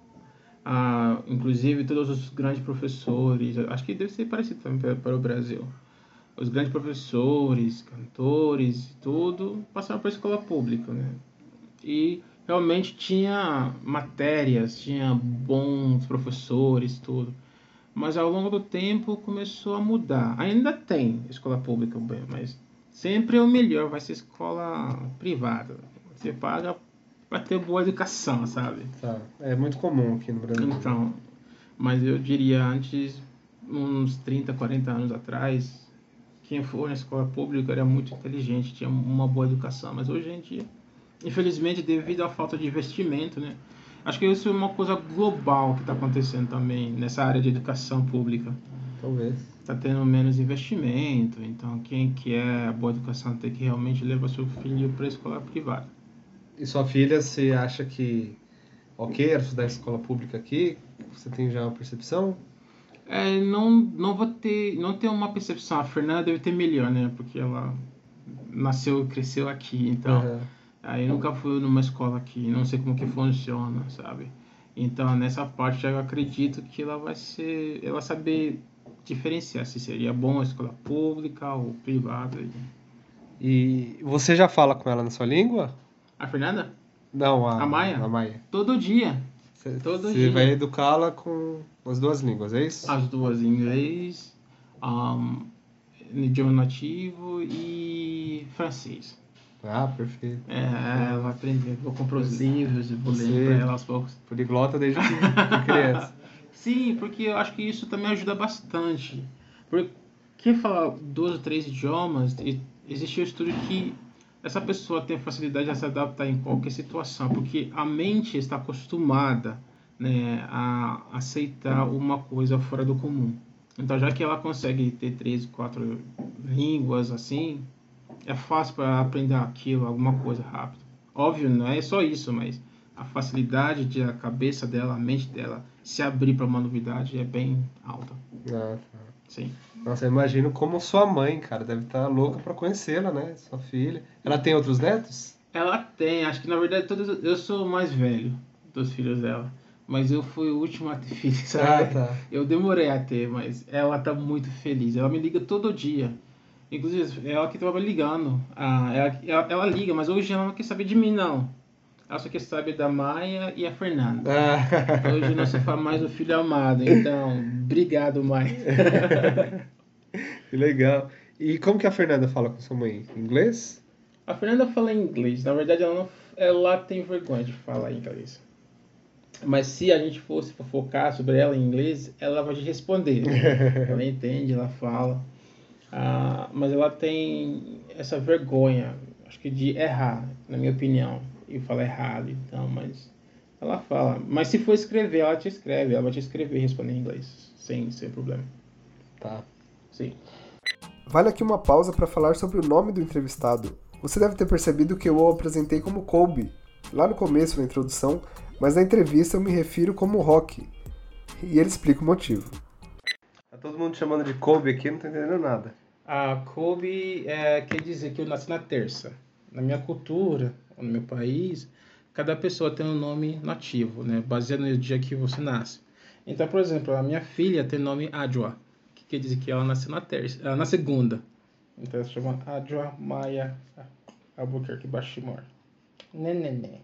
Ah, inclusive, todos os grandes professores, acho que deve ser parecido também para, para o Brasil. Os grandes professores, cantores e tudo passaram para a escola pública, né? E realmente tinha matérias, tinha bons professores, tudo. Mas ao longo do tempo começou a mudar. Ainda tem escola pública, bem, mas sempre é o melhor, vai ser escola privada. Você paga para ter boa educação, sabe? Tá. É muito comum aqui no Brasil. Então, mas eu diria antes, uns trinta, quarenta anos atrás, quem for na escola pública era muito inteligente, tinha uma boa educação. Mas hoje em dia, infelizmente, devido à falta de investimento, né? Acho que isso é uma coisa global que está acontecendo também nessa área de educação pública. Talvez. Está tendo menos investimento, então quem quer a boa educação tem que realmente levar seu filho para a escola privada. E sua filha, você acha que ok era estudar em escola pública aqui? Você tem já uma percepção? É, não, não vou ter, não tenho uma percepção. A Fernanda deve ter melhor, né? Porque ela nasceu e cresceu aqui, então Aham. aí nunca fui numa escola aqui, não sei como que funciona, sabe? Então nessa parte eu acredito que ela vai ser, ela vai saber diferenciar se seria bom a escola pública ou privada. E você já fala com ela na sua língua? A Fernanda? Não, a, A Maia? A Maia. Todo dia. Você, Todo você dia. vai educá-la com as duas línguas, é isso? As duas em inglês, um, idioma nativo e francês. Ah, perfeito. É, ela vai aprender. Vou comprar os livros e vou Você- ler para ela aos poucos. Poliglota desde que que criança. Sim, porque eu acho que isso também ajuda bastante. Porque quem fala dois ou três idiomas, e- existe um estudo que essa pessoa tem facilidade de se adaptar em qualquer situação, porque a mente está acostumada né, a aceitar uma coisa fora do comum. Então, já que ela consegue ter três, quatro línguas assim, é fácil para aprender aquilo, alguma coisa rápido. Óbvio, não é só isso, mas a facilidade de a cabeça dela, a mente dela se abrir para uma novidade é bem alta. Ah, tá. Sim. Nossa, eu imagino como sua mãe, cara, deve estar louca pra conhecê-la, né? Sua filha. Ela tem outros netos? Ela tem, acho que na verdade todos, eu sou o mais velho dos filhos dela, mas eu fui o último a ter filhos, sabe? Ah, tá. Eu demorei a ter, mas ela tá muito feliz. Ela me liga todo dia. Inclusive, ela que tava ligando. Ah, ela, ela, ela liga, mas hoje ela não quer saber de mim, não. Ela só quer saber da Maia e a Fernanda. Ah. Hoje não se fala mais o filho amado, então, obrigado, mãe. Que legal. E como que a Fernanda fala com sua mãe? Inglês? A Fernanda fala inglês. Na verdade, ela, não, ela tem vergonha de falar inglês. Mas se a gente fosse focar sobre ela em inglês, ela vai te responder. Ela entende, ela fala. Ah, mas ela tem essa vergonha, acho que de errar, na minha opinião. E falar errado, então, mas ela fala. Mas se for escrever, ela te escreve. Ela vai te escrever e responder em inglês, sem, sem problema. Tá. Sim. Vale aqui uma pausa para falar sobre o nome do entrevistado. Você deve ter percebido que eu o apresentei como Colby, lá no começo, na introdução, mas na entrevista eu me refiro como Rock. E ele explica o motivo. Tá todo mundo chamando de Colby aqui, não tô entendendo nada. A Colby é, quer dizer que eu nasci na terça. Na minha cultura, no meu país, cada pessoa tem um nome nativo, né? Baseado no dia que você nasce. Então, por exemplo, a minha filha tem nome Adjoa, que quer dizer que ela nasceu na terça, na segunda. Então ela se chama Adjoa Maia Albuquerque Bashimor. Neném.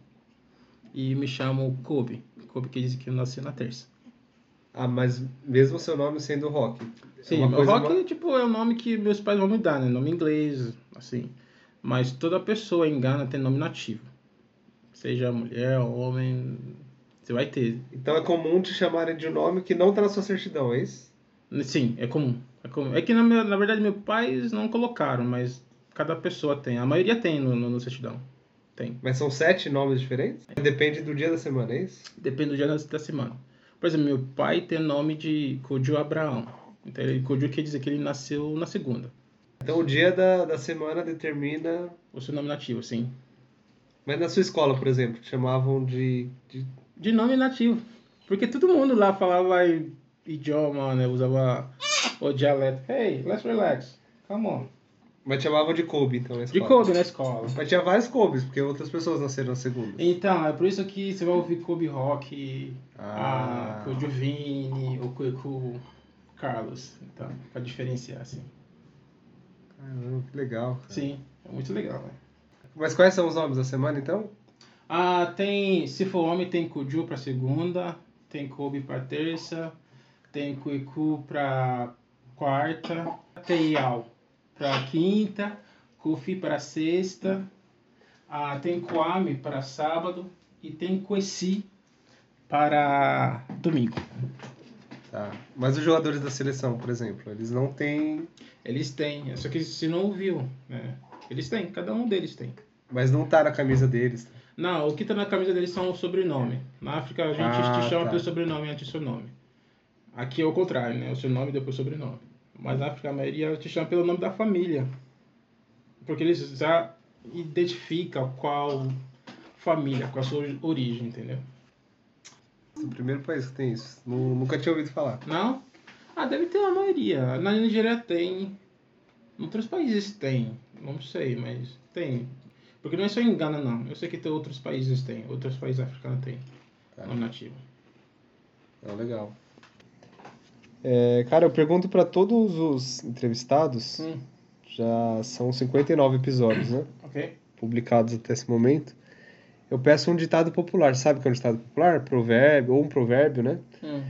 E me chamo Kobe. Kobe quer dizer que eu nasci na terça. Ah, mas mesmo o seu nome sendo Rock? Sim, é uma meu coisa Rock uma... tipo, é o nome que meus pais vão me dar, né? Nome inglês, assim. Mas toda pessoa em Gana tem nome nativo. Seja mulher, homem, você vai ter. Então é comum te chamarem de um nome que não tá na sua certidão, é isso? Sim, é comum. É, comum. É que na, na verdade meus pais não colocaram, mas cada pessoa tem. A maioria tem no, no, no certidão. Tem. Mas são sete nomes diferentes? Depende do dia da semana, é isso? Depende do dia da, da semana. Por exemplo, meu pai tem nome de Kodio Abraão. Então, ele, Kodio quer dizer que ele nasceu na segunda. Então o dia da, da semana determina... O seu nome nativo, sim. Mas na sua escola, por exemplo, te chamavam de... De, de nome nativo. Porque todo mundo lá falava idioma, né? Usava o dialeto. Hey, let's relax. Come on. Mas te chamavam de Kobe, então, na escola. De Kobe na escola. Mas tinha vários Kobes, porque outras pessoas nasceram na segunda. Então, é por isso que você vai ouvir Kobe Rock, Ah. a Kobe Vini, o Kobe Carlos. Então, pra diferenciar, assim. Caramba, que legal. Cara. Sim, é muito legal, né? Mas quais são os nomes da semana, então? Ah, tem, se for homem, tem Kuju pra segunda, tem Kobe pra terça, tem Kuiku pra quarta, tem Yao pra quinta, Kofi para sexta, ah, tem Kwame para sábado e tem Kwesi para domingo. Tá. Mas os jogadores da seleção, por exemplo, eles não têm... Eles têm, só que você não ouviu, né? Eles têm, cada um deles tem. Mas não tá na camisa deles. Não, o que tá na camisa deles são o sobrenome. Na África a gente Ah, te chama tá. pelo sobrenome antes do seu nome. Aqui é o contrário, né? O seu nome e depois o sobrenome. Mas na África a maioria te chama pelo nome da família. Porque eles já identificam qual família, qual a sua origem, entendeu? É o primeiro país que tem isso. Nu- Nunca tinha ouvido falar. Não? Ah, deve ter a maioria. Na Nigéria tem. Em outros países tem. Não sei, mas tem. Porque não é só em Gana, não. Eu sei que tem outros países tem. Outros países africanos tem. Tá. Nome nativo. É legal. É, cara, eu pergunto pra todos os entrevistados, Hum, já são cinquenta e nove episódios, né? ok. Publicados até esse momento. Eu peço um ditado popular. Sabe o que é um ditado popular? Provérbio, ou um provérbio, né? Hum.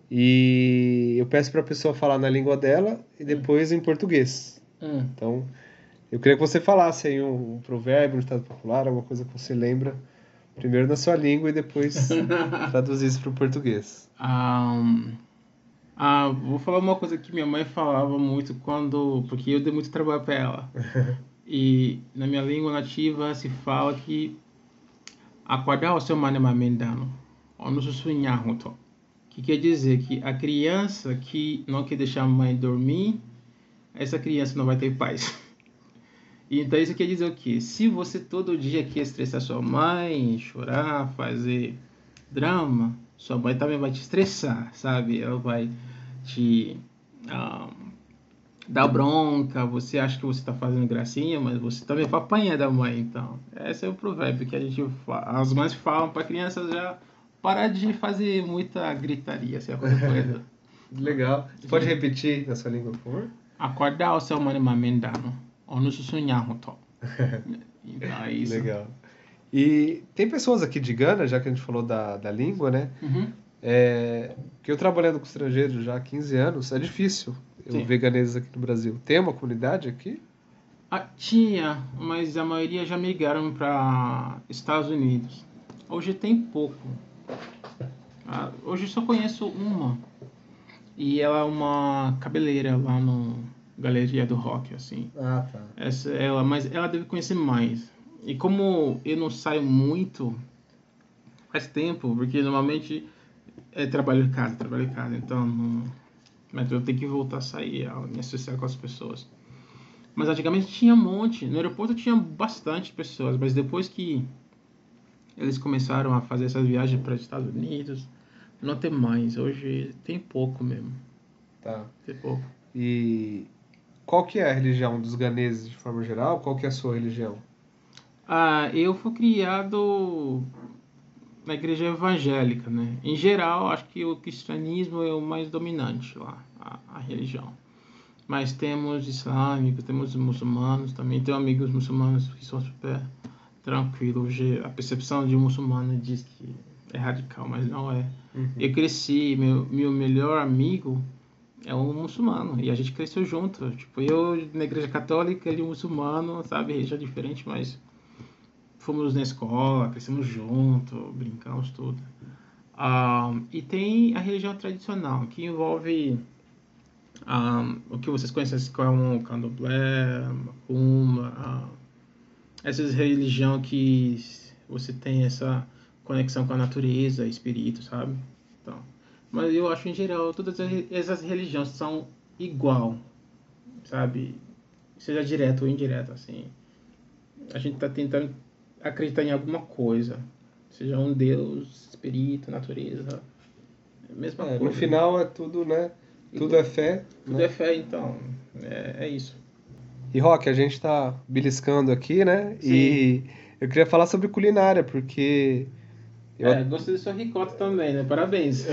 E eu peço pra pessoa falar na língua dela e depois em português. Hum. Então, eu queria que você falasse aí um, um provérbio, um ditado popular, alguma coisa que você lembra, primeiro na sua língua e depois traduzisse para o português. Um, ah, vou falar uma coisa que minha mãe falava muito quando... Porque eu dei muito trabalho para ela. E na minha língua nativa se fala que acordar o seu mano é mamendano. onususunyahuto, que quer dizer que a criança que não quer deixar a mãe dormir, essa criança não vai ter paz. Então isso quer dizer o quê? Se você todo dia quer estressar sua mãe, chorar, fazer drama, sua mãe também vai te estressar, sabe? Ela vai te ah, dar bronca, você acha que você está fazendo gracinha, mas você também vai apanhar da mãe. Então, esse é o provérbio que a gente fa- as mães falam para crianças já parar de fazer muita gritaria, assim, qualquer coisa. Legal. Você pode repetir na sua língua, por favor? Acordar o seu mano mamendano, onususunyahuto. Então é isso. Legal. E tem pessoas aqui de Gana, já que a gente falou da, da língua, né? Uhum. É, que eu trabalhando com estrangeiros já há quinze anos, é difícil eu Sim. ver ganeses aqui no Brasil. Tem uma comunidade aqui? Ah, tinha, mas a maioria já migraram para Estados Unidos. Hoje tem pouco. Ah, hoje eu só conheço uma. E ela é uma cabeleira lá no Galeria do Rock, assim. Ah, tá. Essa é ela, mas ela deve conhecer mais. E como eu não saio muito, faz tempo, porque normalmente é trabalho em casa, trabalho em casa, então não... mas eu tenho que voltar a sair, a me associar com as pessoas. Mas antigamente tinha um monte, no aeroporto tinha bastante pessoas, mas depois que eles começaram a fazer essas viagens para os Estados Unidos, não tem mais, hoje tem pouco mesmo, Tá. tem pouco. E qual que é a religião dos ganeses de forma geral? Qual que é a sua religião? Ah, eu fui criado na igreja evangélica, né? Em geral, acho que o cristianismo é o mais dominante lá, a, a religião. Mas temos islâmicos, temos muçulmanos também. Tenho amigos muçulmanos que são super tranquilos. Hoje, a percepção de um muçulmano diz que é radical, mas não é. Uhum. Eu cresci, meu, meu melhor amigo é um muçulmano. E a gente cresceu junto. Tipo, eu na igreja católica, ele muçulmano, sabe? Religião diferente, mas... fomos na escola, crescemos juntos, brincamos tudo. Ah, e tem a religião tradicional, que envolve ah, o que vocês conhecem como candomblé, macumba, ah, essas religiões que você tem essa conexão com a natureza, espírito, sabe? Então, mas eu acho, em geral, todas essas religiões são igual, sabe? Seja direto ou indireto, assim. A gente está tentando acreditar em alguma coisa, seja um Deus, espírito, natureza, é a mesma É, coisa. no final é tudo, né? Tudo é fé. Tudo né? é fé, então, é, é isso. E Rock, a gente tá beliscando aqui, né? Sim. E eu queria falar sobre culinária, porque eu- É, gostei da sua ricota também, né? Parabéns.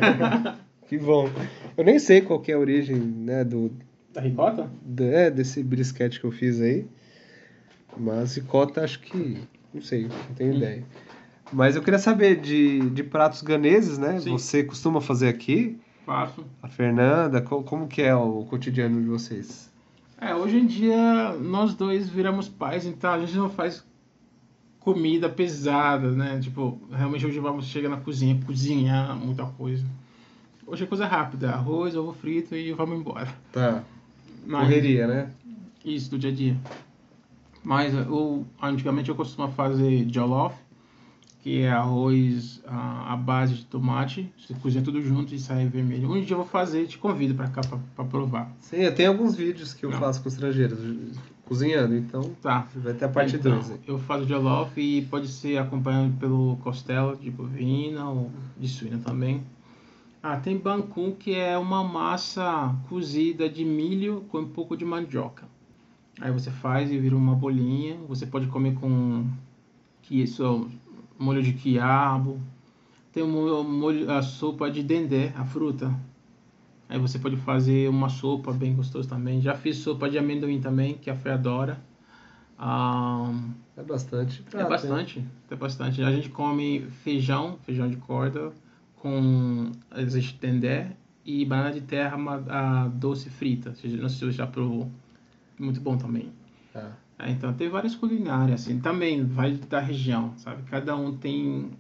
que bom. Eu nem sei qual que é a origem, né, do, Da ricota? do- é, desse brisquete que eu fiz aí. Mas ricota acho que, não sei, não tenho Hum. ideia. Mas eu queria saber de, de pratos ganeses, né? Sim. Você costuma fazer aqui? Faço. A Fernanda, co- como que é o cotidiano de vocês? É, hoje em dia nós dois viramos pais, então a gente não faz comida pesada, né? Tipo, realmente hoje vamos chegar na cozinha, cozinhar muita coisa. Hoje é coisa rápida, arroz, ovo frito e vamos embora. Tá. Mas- Correria, né? Isso, do dia a dia. Mas eu, antigamente eu costumava fazer jollof, que é arroz ah, à base de tomate. Você cozinha tudo junto e sai vermelho. Um dia eu vou fazer e te convido pra cá pra, pra provar. Sim, eu tenho alguns vídeos que eu Não. faço com estrangeiros, cozinhando, então Tá. vai ter a parte Então, dois aí. eu faço jollof e pode ser acompanhado pelo costela de bovina ou de suína também. Ah, tem bancum, que é uma massa cozida de milho com um pouco de mandioca. Aí você faz e vira uma bolinha. Você pode comer com que isso, molho de quiabo. Tem o molho, molho- a sopa de dendê, a fruta. Aí você pode fazer uma sopa bem gostosa também. Já fiz sopa de amendoim também, que a Fê adora. Ah, É bastante é prato, hein? bastante, é bastante. A gente come feijão, feijão de corda, com azeite de dendê e banana de terra ma- a doce frita. Não sei se você já provou. Muito bom também. Tá. É, então tem várias culinárias, assim, também vai da região, sabe? Cada um tem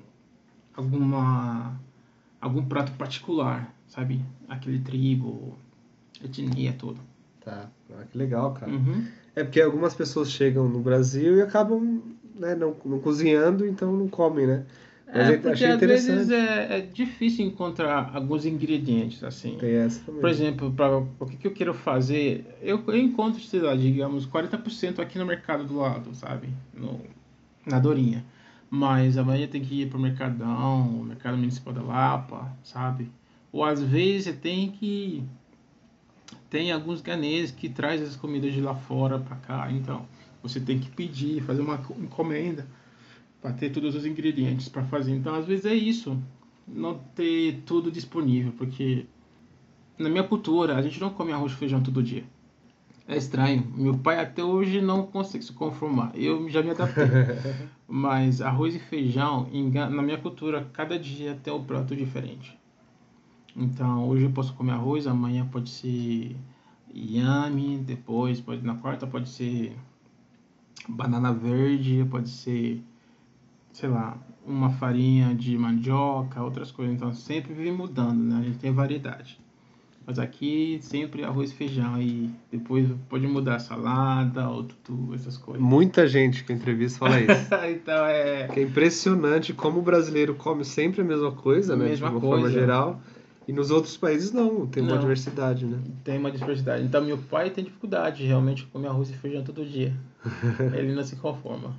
alguma algum prato particular, sabe? Aquele tribo, etnia, tudo. Tá. Ah, que legal, cara. Uhum. É porque algumas pessoas chegam no Brasil e acabam, né, não, não cozinhando, então não comem, né? Mas É, eu porque achei às vezes interessante. é, é difícil encontrar alguns ingredientes, assim. Tem essa também. Por exemplo, para o que, que eu quero fazer, eu, eu encontro, sei lá, digamos, quarenta por cento aqui no mercado do lado, sabe? No, na Dorinha. Mas amanhã tem que ir pro Mercadão, o Mercado Municipal da Lapa, sabe? Ou às vezes você tem que... Tem alguns ganeses que traz as comidas de lá fora para cá, então você tem que pedir, fazer uma encomenda para ter todos os ingredientes para fazer. Então, às vezes é isso, não ter tudo disponível, porque na minha cultura a gente não come arroz e feijão todo dia. É estranho. Meu pai até hoje não consegue se conformar. Eu já me adaptei. Mas arroz e feijão, na minha cultura, cada dia tem um prato diferente. Então, hoje eu posso comer arroz, amanhã pode ser inhame, depois, pode, na quarta pode ser banana verde, pode ser, sei lá, uma farinha de mandioca, outras coisas. Então, sempre vive mudando, né? A gente tem variedade. Mas aqui, sempre arroz e feijão. E depois pode mudar salada, ou tutu, essas coisas. Muita gente que entrevista fala isso. Então, é... Que é impressionante como o brasileiro come sempre a mesma coisa, né? Mesma de uma coisa. forma geral. E nos outros países não, tem uma Não. diversidade, né? Tem uma diversidade. Então, meu pai tem dificuldade realmente de comer arroz e feijão todo dia. Ele não se conforma.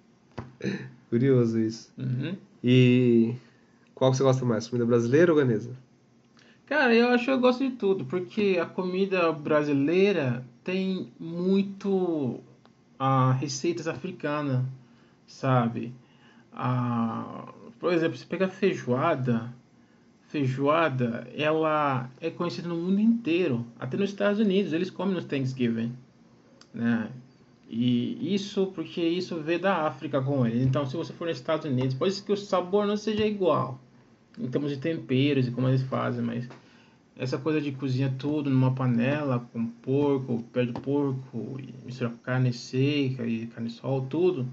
Curioso isso. Uhum. E qual que você gosta mais, comida brasileira ou ganesa? Cara, eu acho que eu gosto de tudo, porque a comida brasileira tem muito ah, receitas africanas, sabe? Ah, por exemplo, você pega feijoada, feijoada, ela é conhecida no mundo inteiro, até nos Estados Unidos, eles comem no Thanksgiving, né? E isso porque isso veio da África com eles. Então, se você for nos Estados Unidos, pode ser que o sabor não seja igual em termos de temperos e como eles fazem, mas essa coisa de cozinhar tudo numa panela com porco, pé de porco, e misturar com carne seca e carne sol, tudo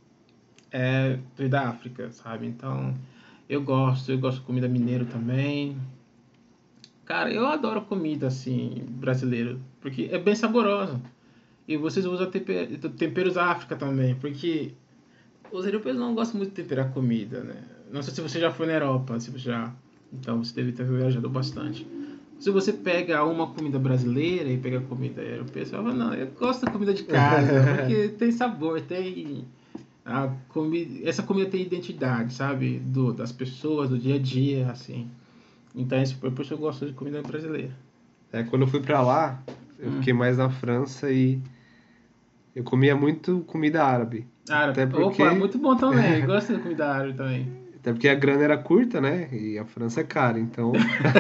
é veio da África, sabe? Então, eu gosto, eu gosto de comida mineira também. Cara, eu adoro comida assim brasileira, porque é bem saborosa. E vocês usam temper- temperos da África também, porque os europeus não gostam muito de temperar comida, né? Não sei se você já foi na Europa, se você já... Então você deve ter viajado bastante. Se você pega uma comida brasileira e pega comida europeia, você fala, não, eu gosto da comida de casa, porque tem sabor, tem... A comida, essa comida tem identidade, sabe? Do, das pessoas, do dia a dia, assim. Então, isso, por isso eu gosto de comida brasileira. É, quando eu fui pra lá, eu Hum. fiquei mais na França e eu comia muito comida árabe. Árabe. Até porque- Opa, muito bom também. Eu gosto da comida árabe também. Até porque a grana era curta, né? E a França é cara, então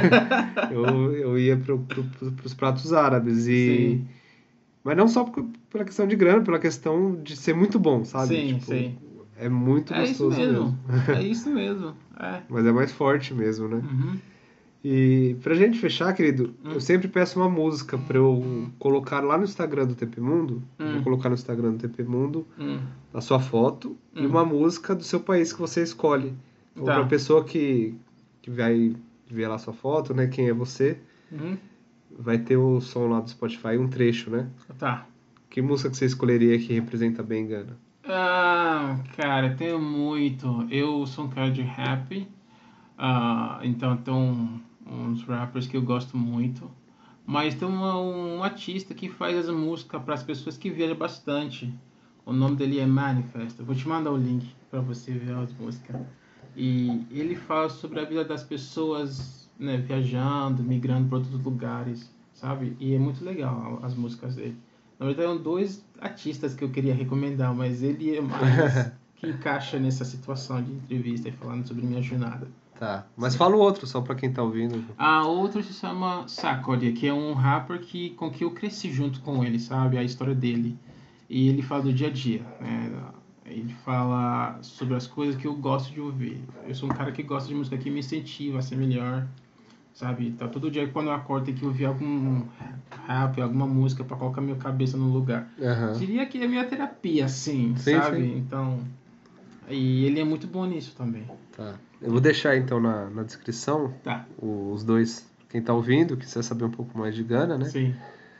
eu, eu ia pro, pro, pro, pros pratos árabes. E... Sim. Mas não só por- pela questão de grana, pela questão de ser muito bom, sabe? Sim, Tipo, sim. é muito É isso gostoso mesmo. mesmo. É isso mesmo. É. Mas é mais forte mesmo, né? Uhum. E pra gente fechar, querido, Hum. eu sempre peço uma música pra eu colocar lá no Instagram do T P Mundo. Hum. Vou colocar no Instagram do T P Mundo Hum. a sua foto e Hum. uma música do seu país que você escolhe. Então, Tá. pra pessoa que, que vai ver lá a sua foto, né? Quem é você, Uhum. vai ter o som lá do Spotify, um trecho, né? Tá. Que música que você escolheria que representa bem Gana? Ah, cara, tenho muito. Eu sou um cara de rap. Ah, então tem um- uns rappers que eu gosto muito. Mas tem uma- um artista que faz as músicas para as pessoas que viajam bastante. O nome dele é Manifest. Eu vou te mandar o link para você ver as músicas. E ele fala sobre a vida das pessoas, né, viajando, migrando para outros lugares, sabe? E é muito legal as músicas dele. Na verdade, são dois artistas que eu queria recomendar, mas ele é mais que encaixa nessa situação de entrevista e falando sobre minha jornada. Tá. Mas fala o outro, só pra quem tá ouvindo. A outra se chama Sarkodie, que é um rapper que, com que eu cresci junto com ele, sabe? A história dele. E ele fala do dia a dia, né? Ele fala sobre as coisas que eu gosto de ouvir. Eu sou um cara que gosta de música que me incentiva a ser melhor, sabe? Então, todo dia quando eu acordo tem que ouvir algum rap, alguma música pra colocar minha cabeça no lugar. Aham. Diria que é minha terapia, assim, Sim, sabe? sim. Então, e ele é muito bom nisso também. Tá. Eu vou deixar então na, na descrição Tá, os dois, quem tá ouvindo, que quiser saber um pouco mais de Gana, né? sim.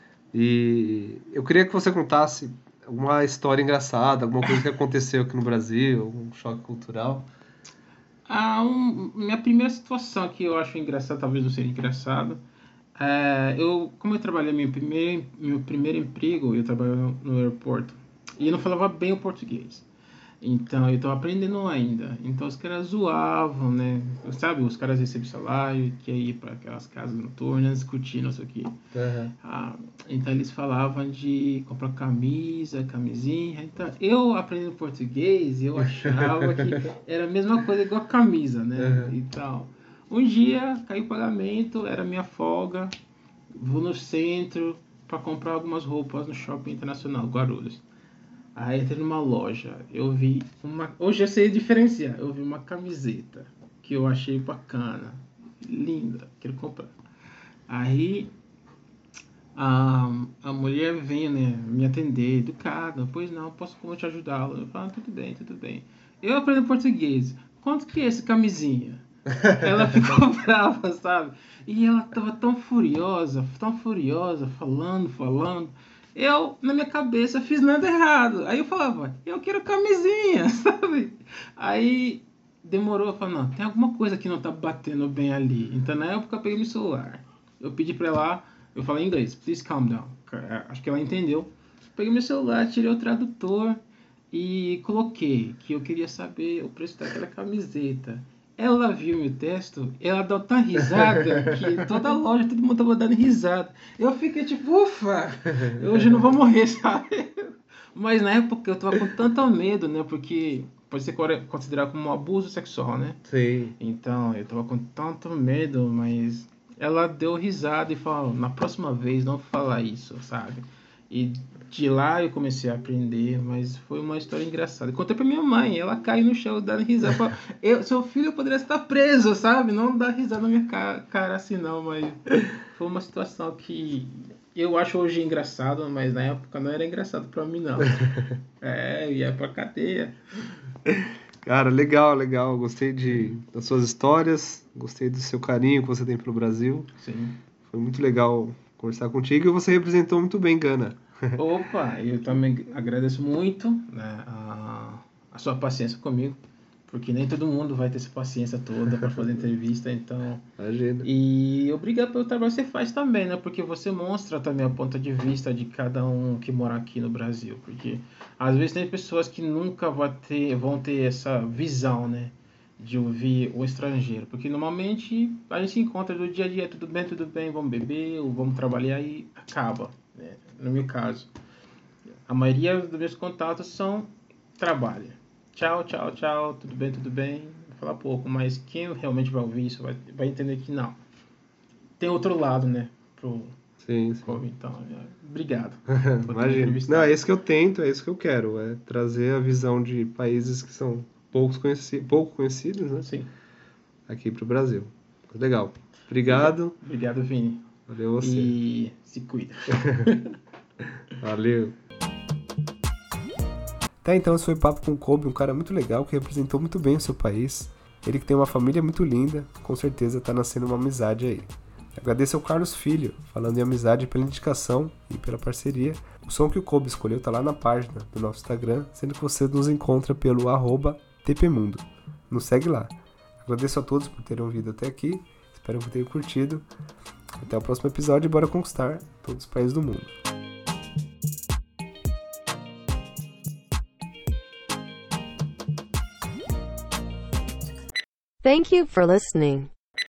E eu queria que você contasse alguma história engraçada, alguma coisa que aconteceu aqui no Brasil, algum choque cultural. Ah, um- minha primeira situação que eu acho engraçada, talvez não seja engraçado, é, eu, como eu trabalhei meu primeiro, meu primeiro emprego, eu trabalhava no aeroporto, e eu não falava bem o português. Então, eu estava aprendendo ainda. Então, os caras zoavam, né? Sabe, os caras recebem salário, que ir para aquelas casas noturnas, discutir, não sei o quê. Aham. Ah, então, eles falavam de comprar camisa, camisinha. Então, eu aprendendo português, eu achava que era a mesma coisa igual a camisa, né? Uhum. Então, um dia, caiu o pagamento, era minha folga, vou no centro para comprar algumas roupas no Shopping Internacional, Guarulhos. Aí entrei numa loja, eu vi uma. Hoje eu sei diferenciar. Eu vi uma camiseta que eu achei bacana, linda, quero comprar. Aí a, a mulher veio, né, me atender, educada. Pois não, posso como te ajudá-lo? Eu falo, ah, tudo bem, tudo bem. Eu aprendo português. Quanto que é essa camisinha? Ela ficou brava, sabe? E ela tava tão furiosa, tão furiosa, falando, falando. Eu, na minha cabeça, fiz nada errado. Aí eu falava, eu quero camisinha, sabe? Aí demorou, eu falei, não, tem alguma coisa que não tá batendo bem ali. Então na época eu peguei meu celular. Eu pedi pra ela, eu falei em inglês, please calm down. Acho que ela entendeu. Peguei meu celular, tirei o tradutor e coloquei que eu queria saber o preço daquela camiseta. Ela viu meu texto, ela deu tanta risada que toda a loja, todo mundo tava dando risada. Eu fiquei tipo, ufa, hoje eu não vou morrer, sabe? Mas na época eu tava com tanto medo, né? Porque pode ser considerado como um abuso sexual, né? Sim. Então eu tava com tanto medo, mas ela deu risada e falou, na próxima vez não falar isso, sabe? E de lá eu comecei a aprender, mas foi uma história engraçada. Contei pra minha mãe, ela caiu no chão dando risada. Falou, eu, seu filho poderia estar preso, sabe? Não dá risada na minha cara, cara assim não, mas foi uma situação que eu acho hoje engraçado, mas na época não era engraçado pra mim não. É, eu ia pra cadeia. Cara, legal, legal. Gostei de, das suas histórias, gostei do seu carinho que você tem pelo Brasil. Sim. Foi muito legal conversar contigo e você representou muito bem Gana. Opa, eu também agradeço muito, né, a, a sua paciência comigo, porque nem todo mundo vai ter essa paciência toda para fazer entrevista, então... Imagina. E obrigado pelo trabalho que você faz também, né, porque você mostra também a ponto de vista de cada um que mora aqui no Brasil, porque às vezes tem pessoas que nunca vão ter, vão ter essa visão, né, de ouvir o estrangeiro, porque normalmente a gente se encontra do dia a dia, tudo bem, tudo bem, vamos beber, ou vamos trabalhar e acaba, né? No meu caso, a maioria dos meus contatos são trabalho. Tchau, tchau, tchau, tudo bem, tudo bem, vou falar pouco, mas quem realmente vai ouvir isso vai, vai entender que não. Tem outro lado, né, pro Sim, sim. ouvir, então, é, obrigado. por ter me Imagina. entrevistado. Não, é isso que eu tento, é isso que eu quero, é trazer a visão de países que são poucos conheci pouco conhecidos, né, Sim. aqui pro Brasil. Legal. Obrigado. Obrigado, Vini. Valeu você. E se cuida. Valeu. Tá, então esse foi o Papo com o Kobe, um cara muito legal que representou muito bem o seu país. Ele que tem uma família muito linda, com certeza tá nascendo uma amizade aí. Agradeço ao Carlos Filho, falando em amizade pela indicação e pela parceria. O som que o Kobe escolheu tá lá na página do nosso Instagram, sendo que você nos encontra pelo arroba tpmundo. Nos segue lá. Agradeço a todos por terem ouvido até aqui, espero que tenham curtido. Até o próximo episódio e bora conquistar todos os países do mundo. Thank you for listening.